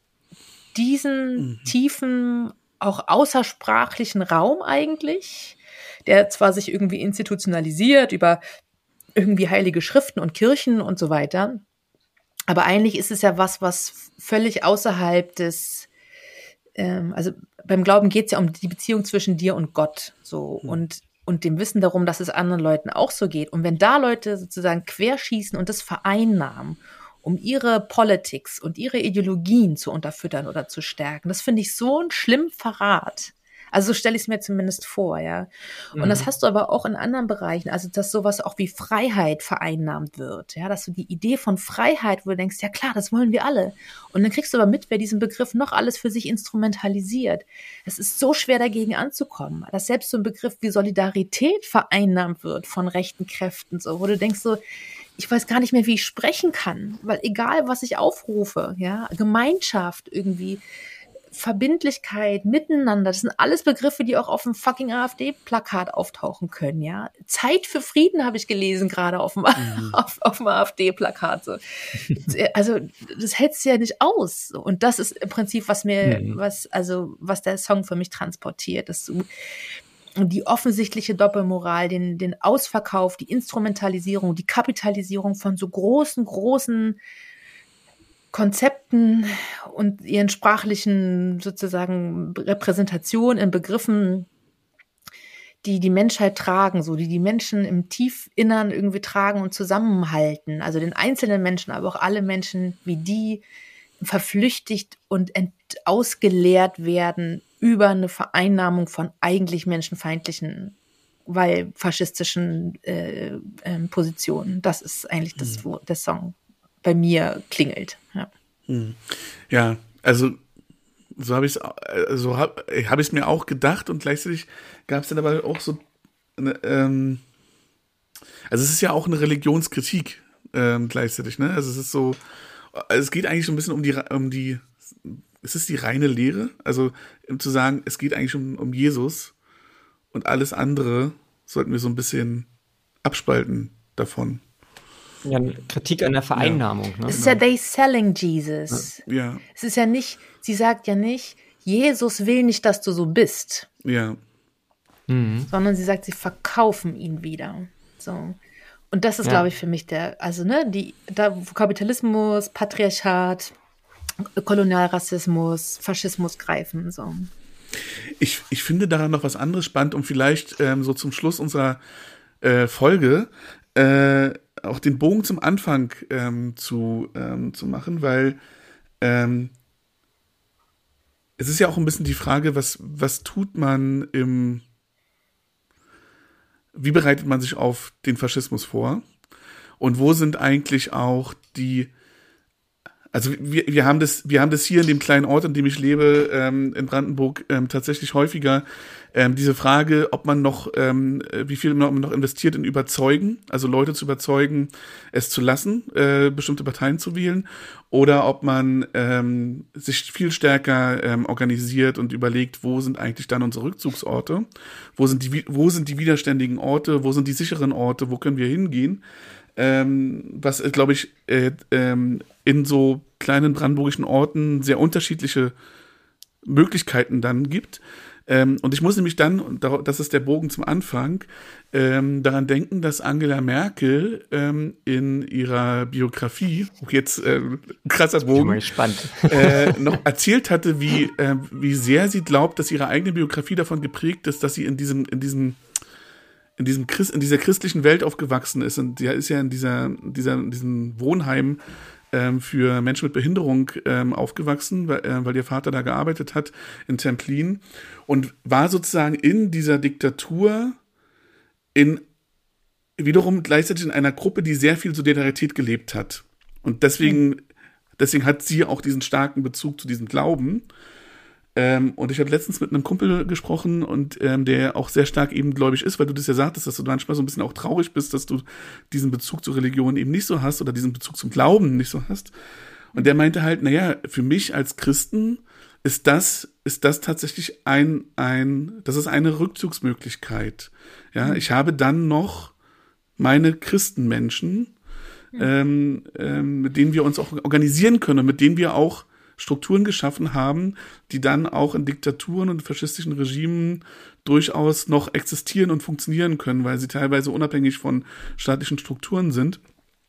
S1: diesen mhm. tiefen, auch außersprachlichen Raum eigentlich, der zwar sich irgendwie institutionalisiert über irgendwie heilige Schriften und Kirchen und so weiter, aber eigentlich ist es ja was, was völlig außerhalb des, ähm, also beim Glauben geht es ja um die Beziehung zwischen dir und Gott, so, mhm. und, und dem Wissen darum, dass es anderen Leuten auch so geht. Und wenn da Leute sozusagen querschießen und das vereinnahmen, um ihre Politics und ihre Ideologien zu unterfüttern oder zu stärken, das finde ich so ein schlimmen Verrat. Also so stelle ich es mir zumindest vor, ja. Und mhm. das hast du aber auch in anderen Bereichen, also dass sowas auch wie Freiheit vereinnahmt wird, ja, dass du die Idee von Freiheit, wo du denkst, ja klar, das wollen wir alle. Und dann kriegst du aber mit, wer diesen Begriff noch alles für sich instrumentalisiert. Es ist so schwer dagegen anzukommen, dass selbst so ein Begriff wie Solidarität vereinnahmt wird von rechten Kräften, so, wo du denkst so, ich weiß gar nicht mehr, wie ich sprechen kann, weil egal, was ich aufrufe, ja, Gemeinschaft irgendwie, Verbindlichkeit, Miteinander, das sind alles Begriffe, die auch auf dem fucking AfD-Plakat auftauchen können, ja. Zeit für Frieden habe ich gelesen, gerade auf dem, mhm. auf, auf dem AfD-Plakat. So. Also, das hältst du ja nicht aus. Und das ist im Prinzip, was mir, mhm. was, also, was der Song für mich transportiert, dass du die offensichtliche Doppelmoral, den, den Ausverkauf, die Instrumentalisierung, die Kapitalisierung von so großen, großen Konzepten und ihren sprachlichen sozusagen Repräsentationen in Begriffen, die die Menschheit tragen, so die die Menschen im Tiefinnern irgendwie tragen und zusammenhalten. Also den einzelnen Menschen, aber auch alle Menschen, wie die verflüchtigt und ent- ausgeleert werden über eine Vereinnahmung von eigentlich menschenfeindlichen, weil faschistischen äh, äh, Positionen. Das ist eigentlich das, wo der Song bei mir klingelt. Ja,
S2: ja, also so habe ich es so hab, hab ich es mir auch gedacht und gleichzeitig gab es dann aber auch so eine, ähm, also es ist ja auch eine Religionskritik ähm, gleichzeitig, ne? Also es ist so, also es geht eigentlich so ein bisschen um die, um die, es ist die reine Lehre, also um zu sagen, es geht eigentlich um, um Jesus und alles andere sollten wir so ein bisschen abspalten davon.
S4: Ja, eine Kritik an der Vereinnahmung.
S1: Es
S4: Ne?
S1: ist ja they selling Jesus.
S2: Ja,
S1: Es ist ja nicht, sie sagt ja nicht, Jesus will nicht, dass du so bist,
S2: ja,
S1: sondern sie sagt, sie verkaufen ihn wieder. So. Und das ist,
S4: Ja.
S1: glaube ich, für mich der, also ne, die, da wo Kapitalismus, Patriarchat, Kolonialrassismus, Faschismus greifen. So.
S2: Ich, ich finde daran noch was anderes spannend, um vielleicht ähm, so zum Schluss unserer äh, Folge äh, auch den Bogen zum Anfang ähm, zu, ähm, zu machen, weil ähm, es ist ja auch ein bisschen die Frage, was, was tut man im, wie bereitet man sich auf den Faschismus vor? Und wo sind eigentlich auch die, also wir, wir haben das, wir haben das hier in dem kleinen Ort, in dem ich lebe, ähm, in Brandenburg, ähm, tatsächlich häufiger ähm, diese Frage, ob man noch, ähm, wie viel man noch investiert in Überzeugen, also Leute zu überzeugen, es zu lassen, äh, bestimmte Parteien zu wählen, oder ob man ähm, sich viel stärker ähm, organisiert und überlegt, wo sind eigentlich dann unsere Rückzugsorte, wo sind die, wo sind die widerständigen Orte, wo sind die sicheren Orte, wo können wir hingehen? Ähm, was, glaube ich, äh, ähm, in so kleinen brandenburgischen Orten sehr unterschiedliche Möglichkeiten dann gibt. Ähm, und ich muss nämlich dann, und das ist der Bogen zum Anfang, ähm, daran denken, dass Angela Merkel ähm, in ihrer Biografie, jetzt äh, krasser
S4: Ich bin mal
S2: Bogen,
S4: gespannt.
S2: äh, noch erzählt hatte, wie, äh, wie sehr sie glaubt, dass ihre eigene Biografie davon geprägt ist, dass sie in diesem, in diesem in diesem Christ, in dieser christlichen Welt aufgewachsen ist, und sie ist ja in dieser, dieser, in diesem Wohnheim ähm, für Menschen mit Behinderung ähm, aufgewachsen, weil, äh, weil ihr Vater da gearbeitet hat in Templin und war sozusagen in dieser Diktatur in wiederum gleichzeitig in einer Gruppe, die sehr viel Solidarität gelebt hat. Und deswegen, mhm. deswegen hat sie auch diesen starken Bezug zu diesem Glauben. Ähm, und ich habe letztens mit einem Kumpel gesprochen, und ähm, der auch sehr stark eben gläubig ist, weil du das ja sagtest, dass du manchmal so ein bisschen auch traurig bist, dass du diesen Bezug zur Religion eben nicht so hast oder diesen Bezug zum Glauben nicht so hast. Und der meinte halt, naja, für mich als Christen ist das, ist das tatsächlich ein, ein, das ist eine Rückzugsmöglichkeit. Ja, ich habe dann noch meine Christenmenschen, ähm, ähm, mit denen wir uns auch organisieren können und mit denen wir auch Strukturen geschaffen haben, die dann auch in Diktaturen und faschistischen Regimen durchaus noch existieren und funktionieren können, weil sie teilweise unabhängig von staatlichen Strukturen sind.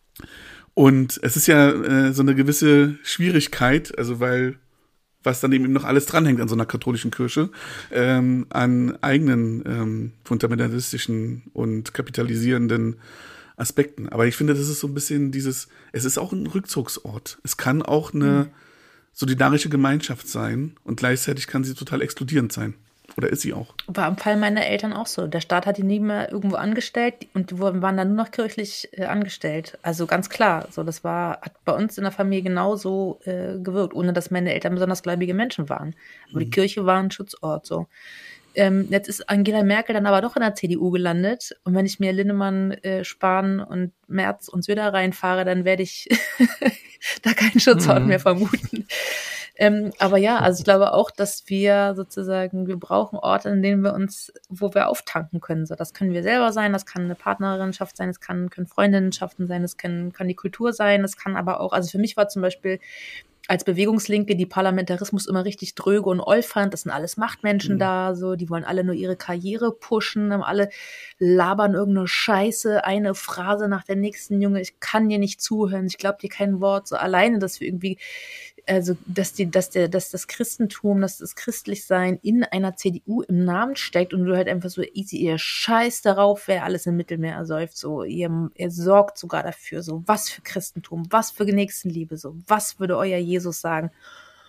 S2: Und es ist ja äh, so eine gewisse Schwierigkeit, also weil was dann eben noch alles dranhängt an so einer katholischen Kirche, ähm, an eigenen ähm, fundamentalistischen und kapitalisierenden Aspekten. Aber ich finde, das ist so ein bisschen dieses, es ist auch ein Rückzugsort. Es kann auch eine mhm. solidarische Gemeinschaft sein und gleichzeitig kann sie total exkludierend sein. Oder ist sie auch?
S1: War im Fall meiner Eltern auch so. Der Staat hat die nie mehr irgendwo angestellt und die waren dann nur noch kirchlich äh, angestellt. Also ganz klar, so das war, hat bei uns in der Familie genauso äh, gewirkt, ohne dass meine Eltern besonders gläubige Menschen waren. Aber mhm. die Kirche war ein Schutzort. So. Ähm, jetzt ist Angela Merkel dann aber doch in der C D U gelandet. Und wenn ich mir Linnemann, äh, Spahn und Merz und Söder reinfahre, dann werde ich da keinen Schutzort mhm. mehr vermuten. Ähm, aber ja, also ich glaube auch, dass wir sozusagen, wir brauchen Orte, in denen wir uns, wo wir auftanken können. So, das können wir selber sein, das kann eine Partnerinschaft sein, es kann, können Freundinnenschaften sein, es kann, kann die Kultur sein, es kann aber auch, also für mich war zum Beispiel als Bewegungslinke, die Parlamentarismus immer richtig dröge und olfand, das sind alles Machtmenschen mhm. da, so, die wollen alle nur ihre Karriere pushen, haben alle labern irgendeine Scheiße, eine Phrase nach der nächsten, Junge, ich kann dir nicht zuhören, ich glaube dir kein Wort, so alleine, dass wir irgendwie, also, dass die, dass der, dass das Christentum, dass das Christlichsein in einer C D U im Namen steckt und du halt einfach so easy, ihr scheißt darauf, wer alles im Mittelmeer ersäuft, so, ihr, ihr sorgt sogar dafür, so, was für Christentum, was für Nächstenliebe, so, was würde euer Jesus sagen?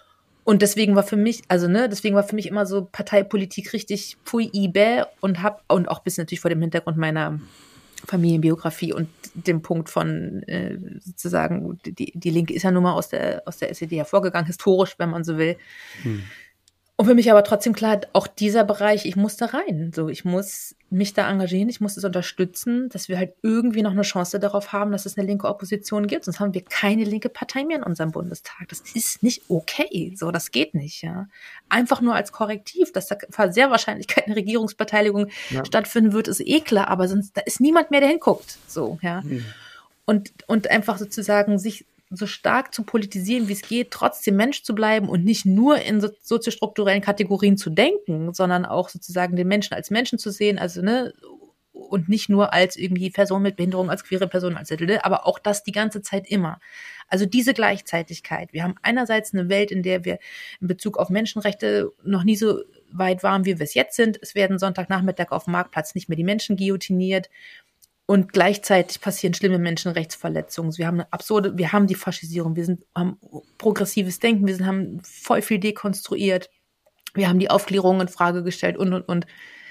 S1: Und deswegen war für mich, also ne, deswegen war für mich immer so Parteipolitik richtig pui i bäh und hab, und auch bis natürlich vor dem Hintergrund meiner Familienbiografie und dem Punkt von äh, sozusagen, die, die Linke ist ja nun mal aus der, aus der S E D hervorgegangen, historisch, wenn man so will. Hm. Und für mich aber trotzdem klar, auch dieser Bereich, ich muss da rein. So, ich muss mich da engagieren, ich muss es unterstützen, dass wir halt irgendwie noch eine Chance darauf haben, dass es eine linke Opposition gibt. Sonst haben wir keine linke Partei mehr in unserem Bundestag. Das ist nicht okay. So, das geht nicht, ja. Einfach nur als Korrektiv, dass da sehr wahrscheinlich keine Regierungsbeteiligung ja. stattfinden wird, ist eh klar, aber sonst, da ist niemand mehr, der hinguckt. So, ja. Mhm. Und, und einfach sozusagen sich so stark zu politisieren, wie es geht, trotzdem Mensch zu bleiben und nicht nur in so, soziostrukturellen Kategorien zu denken, sondern auch sozusagen den Menschen als Menschen zu sehen, also ne, und nicht nur als irgendwie Person mit Behinderung, als queere Person, als aber auch das die ganze Zeit immer. Also diese Gleichzeitigkeit. Wir haben einerseits eine Welt, in der wir in Bezug auf Menschenrechte noch nie so weit waren, wie wir es jetzt sind. Es werden Sonntagnachmittag auf dem Marktplatz nicht mehr die Menschen guillotiniert. Und gleichzeitig passieren schlimme Menschenrechtsverletzungen. Wir haben eine absurde, wir haben die Faschisierung, wir sind, haben progressives Denken, wir sind, haben voll viel dekonstruiert, wir haben die Aufklärung in Frage gestellt und, und, und.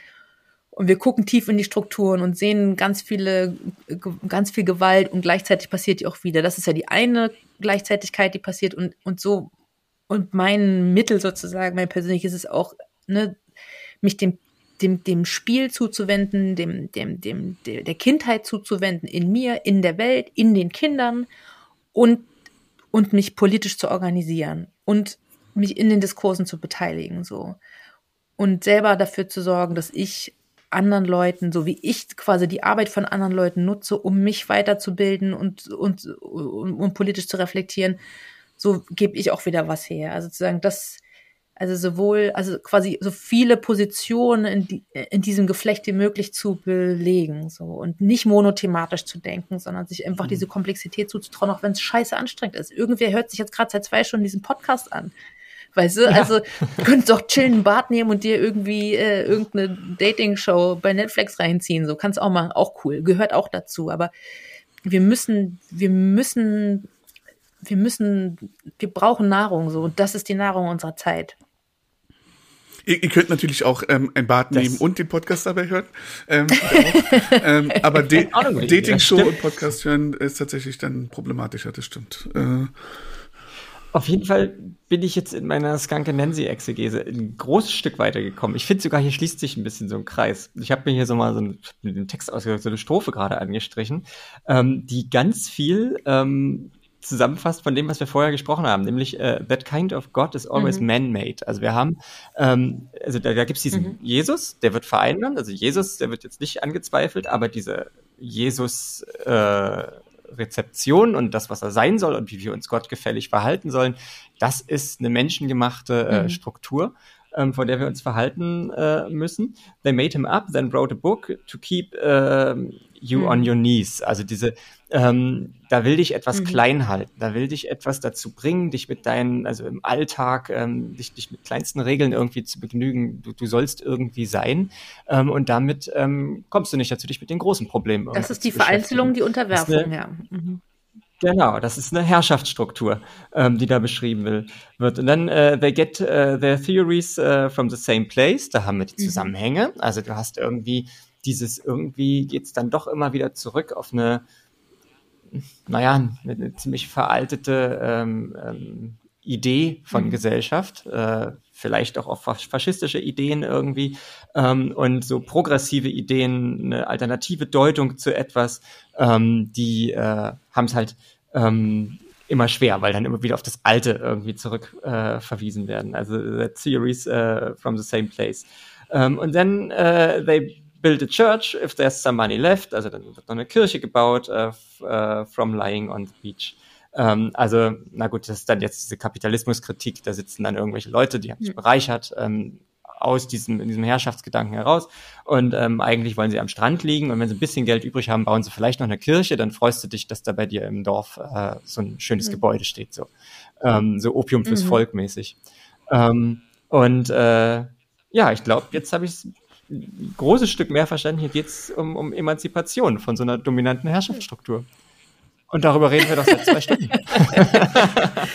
S1: Und wir gucken tief in die Strukturen und sehen ganz viele, ganz viel Gewalt und gleichzeitig passiert die auch wieder. Das ist ja die eine Gleichzeitigkeit, die passiert und, und so. Und mein Mittel sozusagen, mein persönliches ist auch, ne, mich dem dem, dem Spiel zuzuwenden, dem, dem, dem, der Kindheit zuzuwenden, in mir, in der Welt, in den Kindern und, und mich politisch zu organisieren und mich in den Diskursen zu beteiligen, so. Und selber dafür zu sorgen, dass ich anderen Leuten, so wie ich quasi die Arbeit von anderen Leuten nutze, um mich weiterzubilden und, und, und, und politisch zu reflektieren, so gebe ich auch wieder was her. Also sozusagen das, Also sowohl, also quasi so viele Positionen in, die, in diesem Geflecht wie möglich zu belegen, so. Und nicht monothematisch zu denken, sondern sich einfach mhm. diese Komplexität zuzutrauen, auch wenn es scheiße anstrengend ist. Irgendwer hört sich jetzt gerade seit zwei Stunden diesen Podcast an. Weißt du, ja. Also du könntest doch chillen einen Bart nehmen und dir irgendwie äh, irgendeine Dating-Show bei Netflix reinziehen. So kannst auch machen, auch cool, gehört auch dazu. Aber wir müssen, wir müssen, wir müssen, wir brauchen Nahrung, so. Und das ist die Nahrung unserer Zeit.
S2: Ihr, ihr könnt natürlich auch ähm, ein Bad das nehmen und den Podcast dabei hören. Ähm, ähm, aber De- Dating-Show und Podcast hören ist tatsächlich dann problematischer, das stimmt. Äh,
S4: Auf jeden Fall bin ich jetzt in meiner Skanke-Nancy-Exegese ein großes Stück weitergekommen. Ich finde sogar, hier schließt sich ein bisschen so ein Kreis. Ich habe mir hier so mal so einen, mit dem Text ausgedrückt, so eine Strophe gerade angestrichen, ähm, die ganz viel ähm, zusammenfasst von dem, was wir vorher gesprochen haben, nämlich uh, that kind of God is always mhm. man-made. Also wir haben, ähm, also da, da gibt es diesen mhm. Jesus, der wird vereinnahmt, also Jesus, der wird jetzt nicht angezweifelt, aber diese Jesus äh, Rezeption und das, was er sein soll und wie wir uns gottgefällig verhalten sollen, das ist eine menschengemachte äh, mhm. Struktur, ähm, vor der wir uns verhalten äh, müssen. They made him up, then wrote a book to keep äh, you mhm. on your knees. Also diese, ähm, da will dich etwas mhm. klein halten, da will dich etwas dazu bringen, dich mit deinen, also im Alltag, ähm, dich, dich mit kleinsten Regeln irgendwie zu begnügen. Du, du sollst irgendwie sein ähm, und damit ähm, kommst du nicht dazu, dich mit den großen Problemen
S1: Das ist die Vereinzelung, die Unterwerfung, eine, ja. Mhm.
S4: Genau, das ist eine Herrschaftsstruktur, ähm, die da beschrieben will, wird. Und dann, uh, they get uh, their theories uh, from the same place, da haben wir die Zusammenhänge. Mhm. Also du hast irgendwie dieses, irgendwie geht's dann doch immer wieder zurück auf eine, naja, eine, eine ziemlich veraltete ähm, ähm, Idee von mhm. Gesellschaft, äh, vielleicht auch auf faschistische Ideen irgendwie ähm, und so progressive Ideen, eine alternative Deutung zu etwas, ähm, die äh, haben es halt ähm, immer schwer, weil dann immer wieder auf das Alte irgendwie zurück äh, verwiesen werden. Also the theories uh, from the same place. Um, und dann uh, they build a church if there's some money left, also dann wird noch eine Kirche gebaut uh, f- uh, from lying on the beach. Um, also, na gut, das ist dann jetzt diese Kapitalismuskritik, da sitzen dann irgendwelche Leute, die haben sich bereichert um, aus diesem, diesem Herrschaftsgedanken heraus und um, eigentlich wollen sie am Strand liegen und wenn sie ein bisschen Geld übrig haben, bauen sie vielleicht noch eine Kirche, dann freust du dich, dass da bei dir im Dorf uh, so ein schönes mhm. Gebäude steht, so, um, so Opium fürs mhm. Volk mäßig. Um, und uh, ja, ich glaube, jetzt habe ich ein großes Stück mehr verstanden. Hier geht es um, um Emanzipation von so einer dominanten Herrschaftsstruktur. Und darüber reden wir doch seit zwei Stunden.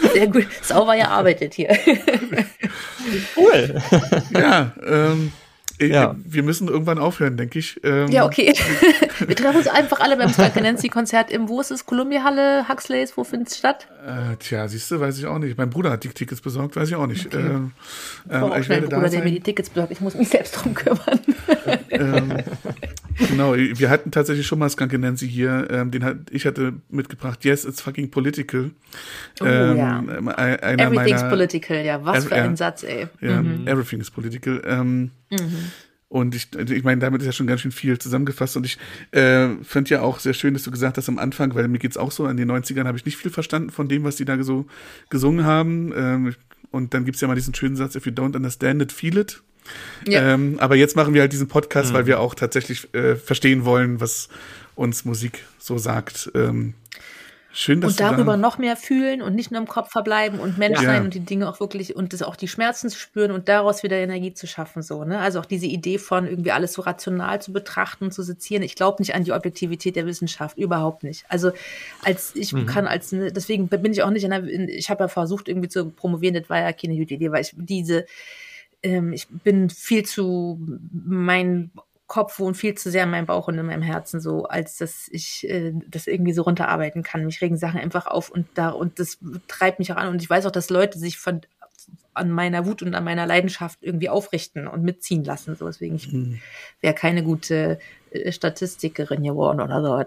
S1: Sehr gut, sauber gearbeitet hier.
S4: Cool.
S2: Ja, ähm,
S4: Ja.
S2: wir müssen irgendwann aufhören, denke ich. Ähm,
S1: Ja, okay. Wir treffen uns einfach alle beim Skunk Anansi-Konzert im, wo ist es? Columbia-Halle, Huxleys, wo findet es statt?
S2: Äh, tja, siehst du, weiß ich auch nicht. Mein Bruder hat die Tickets besorgt, weiß ich auch nicht.
S1: Okay.
S2: Ähm,
S1: Ich brauche auch
S2: ich
S1: schnell
S2: werde
S1: einen Bruder,
S2: da
S1: der mir die
S2: sein.
S1: Tickets besorgt. Ich muss mich selbst drum kümmern.
S2: ähm, genau, wir hatten tatsächlich schon mal Skunk Anansi hier. Ähm, den hat, ich hatte mitgebracht. Yes, it's fucking political.
S1: Oh,
S2: ähm,
S1: ja.
S2: Einer
S1: Everything's
S2: meiner,
S1: political, ja. Was
S2: Ev-
S1: für ein
S2: ja.
S1: Satz, ey.
S2: Ja,
S1: Mhm.
S2: everything is political. Ähm,
S1: Mhm.
S2: Und ich, ich meine, damit ist ja schon ganz schön viel zusammengefasst. Und ich äh, fand ja auch sehr schön, dass du gesagt hast am Anfang, weil mir geht's auch so, in den neunzigern habe ich nicht viel verstanden von dem, was die da so gesungen haben. Ähm, und dann gibt's ja mal diesen schönen Satz, if you don't understand it, feel it.
S1: Ja.
S2: Ähm, aber jetzt machen wir halt diesen Podcast,
S4: Mhm.
S2: weil wir auch tatsächlich äh, verstehen wollen, was uns Musik so sagt. Ähm, schön, dass
S1: Und
S2: du
S1: darüber
S2: da,
S1: noch mehr fühlen und nicht nur im Kopf verbleiben und Mensch
S2: Ja.
S1: sein und die Dinge auch wirklich und das auch die Schmerzen zu spüren und daraus wieder Energie zu schaffen, so, ne? Also auch diese Idee von irgendwie alles so rational zu betrachten, zu sezieren. Ich glaube nicht an die Objektivität der Wissenschaft, überhaupt nicht. Also als ich
S4: Mhm.
S1: kann als, ne, deswegen bin ich auch nicht in der, in, ich habe ja versucht irgendwie zu promovieren, das war ja keine gute Idee, weil ich diese, ähm, ich bin viel zu, mein Kopf wohnt viel zu sehr in meinem Bauch und in meinem Herzen so, als dass ich äh, das irgendwie so runterarbeiten kann. Mich regen Sachen einfach auf und da und das treibt mich auch an und ich weiß auch, dass Leute sich von an meiner Wut und an meiner Leidenschaft irgendwie aufrichten und mitziehen lassen. So, deswegen ich
S2: Hm.
S1: wäre keine gute äh, Statistikerin geworden oder so.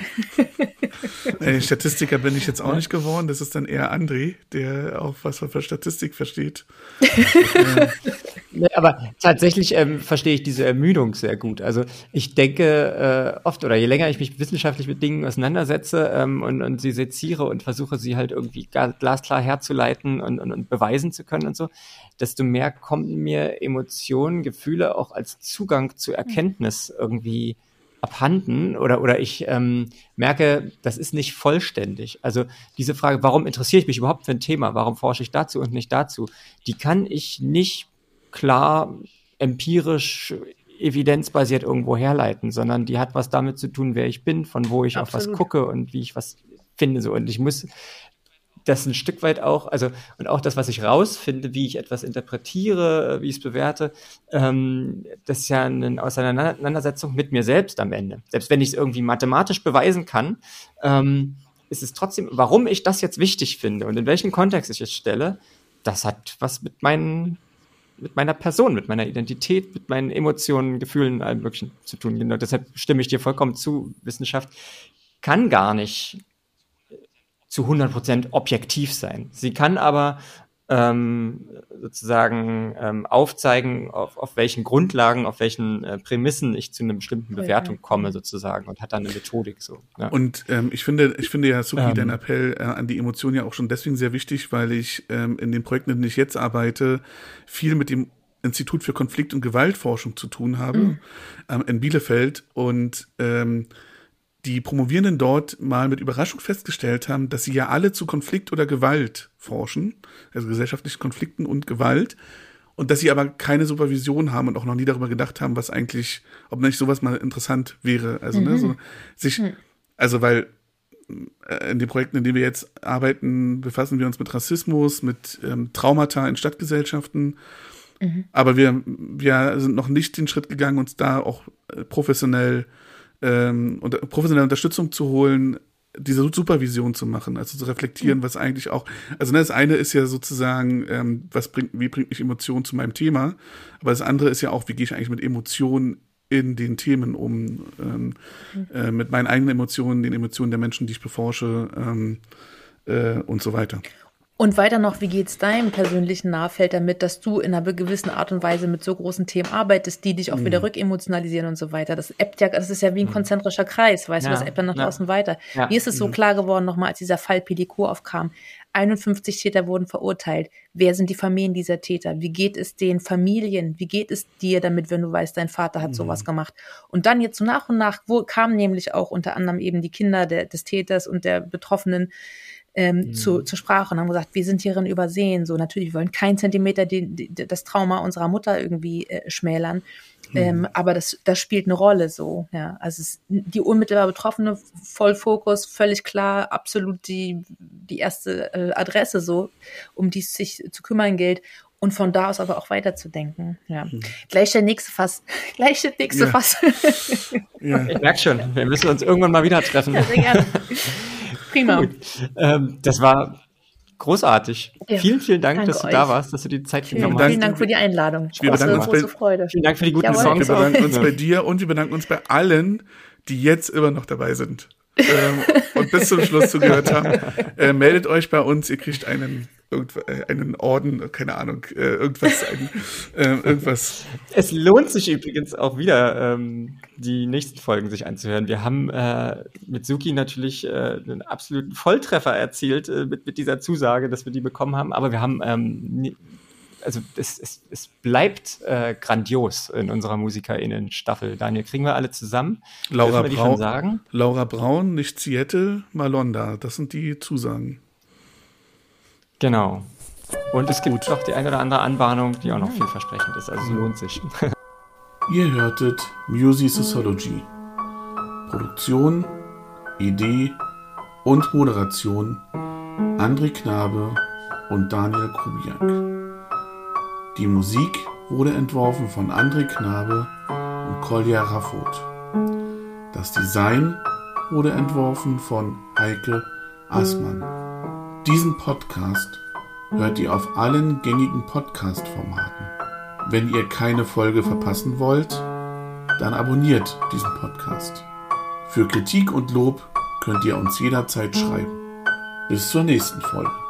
S2: äh, Statistiker bin ich jetzt auch nicht geworden. Das ist dann eher André, der auch was für Statistik versteht. ähm,
S4: Nee, aber tatsächlich ähm, verstehe ich diese Ermüdung sehr gut. Also ich denke äh, oft, oder je länger ich mich wissenschaftlich mit Dingen auseinandersetze ähm, und, und sie seziere und versuche, sie halt irgendwie ga- glasklar herzuleiten und, und, und beweisen zu können und so, desto mehr kommen mir Emotionen, Gefühle auch als Zugang zu Erkenntnis irgendwie abhanden oder oder ich ähm, merke, das ist nicht vollständig. Also diese Frage, warum interessiere ich mich überhaupt für ein Thema, warum forsche ich dazu und nicht dazu, die kann ich nicht klar, empirisch, evidenzbasiert irgendwo herleiten, sondern die hat was damit zu tun, wer ich bin, von wo ich auf was
S1: Absolut.
S4: gucke und wie ich was finde. So. Und ich muss das ein Stück weit auch, also und auch das, was ich rausfinde, wie ich etwas interpretiere, wie ich es bewerte, ähm, das ist ja eine Auseinandersetzung mit mir selbst am Ende. Selbst wenn ich es irgendwie mathematisch beweisen kann, ähm, ist es trotzdem, warum ich das jetzt wichtig finde und in welchen Kontext ich es stelle, das hat was mit meinen, mit meiner Person, mit meiner Identität, mit meinen Emotionen, Gefühlen, allem Möglichen zu tun. Genau, deshalb stimme ich dir vollkommen zu. Wissenschaft kann gar nicht zu hundert Prozent objektiv sein. Sie kann aber ähm, sozusagen ähm, aufzeigen, auf, auf welchen Grundlagen, auf welchen äh, Prämissen ich zu einer bestimmten Bewertung komme sozusagen und hat dann eine Methodik so. Ja.
S2: Und ähm, ich finde, ich finde ja, Suki,
S4: Ähm.
S2: dein Appell äh, an die Emotionen ja auch schon deswegen sehr wichtig, weil ich ähm, in den Projekten, in denen ich jetzt arbeite, viel mit dem Institut für Konflikt- und Gewaltforschung zu tun habe,
S1: Mhm.
S2: ähm, in Bielefeld. Und ähm, die Promovierenden dort mal mit Überraschung festgestellt haben, dass sie ja alle zu Konflikt oder Gewalt forschen, also gesellschaftlichen Konflikten und Gewalt, und dass sie aber keine Supervision haben und auch noch nie darüber gedacht haben, was eigentlich, ob nicht sowas mal interessant wäre. Also, ne, so sich, also weil äh, in den Projekten, in denen wir jetzt arbeiten, befassen wir uns mit Rassismus, mit ähm, Traumata in Stadtgesellschaften. Aber wir, wir sind noch nicht den Schritt gegangen, uns da auch äh, professionell ähm, unter, professionelle Unterstützung zu holen, diese Supervision zu machen, also zu reflektieren, was eigentlich auch, also ne, das eine ist ja sozusagen, ähm, was bringt, wie bringt mich Emotion zu meinem Thema, aber das andere ist ja auch, wie gehe ich eigentlich mit Emotionen in den Themen um, ähm, äh, mit meinen eigenen Emotionen, den Emotionen der Menschen, die ich beforsche, ähm, äh, und so weiter.
S1: Und weiter noch, wie geht's deinem persönlichen Nahfeld damit, dass du in einer gewissen Art und Weise mit so großen Themen arbeitest, die dich auch wieder rückemotionalisieren und so weiter. Das ebbt ja, das ist ja wie ein konzentrischer Kreis, weißt
S4: Ja,
S1: du, das ebbt dann nach
S4: ja.
S1: draußen weiter.
S4: Ja.
S1: Mir ist es so klar geworden, nochmal, als dieser Fall Pelicourt aufkam. einundfünfzig Täter wurden verurteilt. Wer sind die Familien dieser Täter? Wie geht es den Familien? Wie geht es dir damit, wenn du weißt, dein Vater hat sowas gemacht? Und dann jetzt so nach und nach, wo kamen nämlich auch unter anderem eben die Kinder der, des Täters und der Betroffenen ähm, mhm. zu, zur Sprache und haben gesagt, wir sind hierin übersehen. So, natürlich, wir wollen keinen Zentimeter die, die, das Trauma unserer Mutter irgendwie äh, schmälern. Mhm. Ähm, aber das, das spielt eine Rolle so. Ja, also es, die unmittelbar Betroffene, Vollfokus, völlig klar, absolut die die erste äh, Adresse, so, um die es sich zu kümmern gilt. Und von da aus aber auch weiterzudenken. Ja. Mhm. Gleich der nächste Fass. Gleich der nächste ja. Fass.
S4: Ja. Ich merke schon, wir müssen uns irgendwann mal wieder treffen.
S1: Ja, sehr gerne. Prima.
S4: Ähm, das war großartig. Ja. Vielen, vielen Dank, Danke dass du euch. da warst, dass du die Zeit
S1: vielen
S4: genommen
S1: Dank.
S4: hast.
S1: Vielen Dank für die Einladung.
S2: Wir bedanken uns
S1: große
S2: bei,
S1: Freude.
S4: Vielen Dank für die guten
S1: Jawohl.
S4: Songs.
S2: Wir bedanken uns bei dir und wir bedanken uns bei allen, die jetzt immer noch dabei sind ähm, und bis zum Schluss zugehört haben. Äh, meldet euch bei uns, ihr kriegt einen einen Orden, keine Ahnung, äh, irgendwas, ein, äh, irgendwas.
S4: Es lohnt sich übrigens auch wieder, ähm, die nächsten Folgen sich anzuhören. Wir haben äh, mit Suki natürlich äh, einen absoluten Volltreffer erzielt äh, mit, mit dieser Zusage, dass wir die bekommen haben, aber wir haben, ähm, also es, es, es bleibt äh, grandios in unserer MusikerInnen-Staffel. Daniel, kriegen wir alle zusammen?
S2: Laura
S4: wir die
S2: Braun,
S4: schon sagen?
S2: Laura Braun, nicht Seattle, Malonda, das sind die Zusagen.
S4: Genau. Und es gibt auch die eine oder andere Anbahnung, die auch noch vielversprechend ist. Also es lohnt sich.
S2: Ihr hörtet Musicology. Produktion, Idee und Moderation André Knabe und Daniel Kubiak. Die Musik wurde entworfen von André Knabe und Kolja Raffot. Das Design wurde entworfen von Heike Assmann. Diesen Podcast hört ihr auf allen gängigen Podcast-Formaten. Wenn ihr keine Folge verpassen wollt, dann abonniert diesen Podcast. Für Kritik und Lob könnt ihr uns jederzeit schreiben. Bis zur nächsten Folge.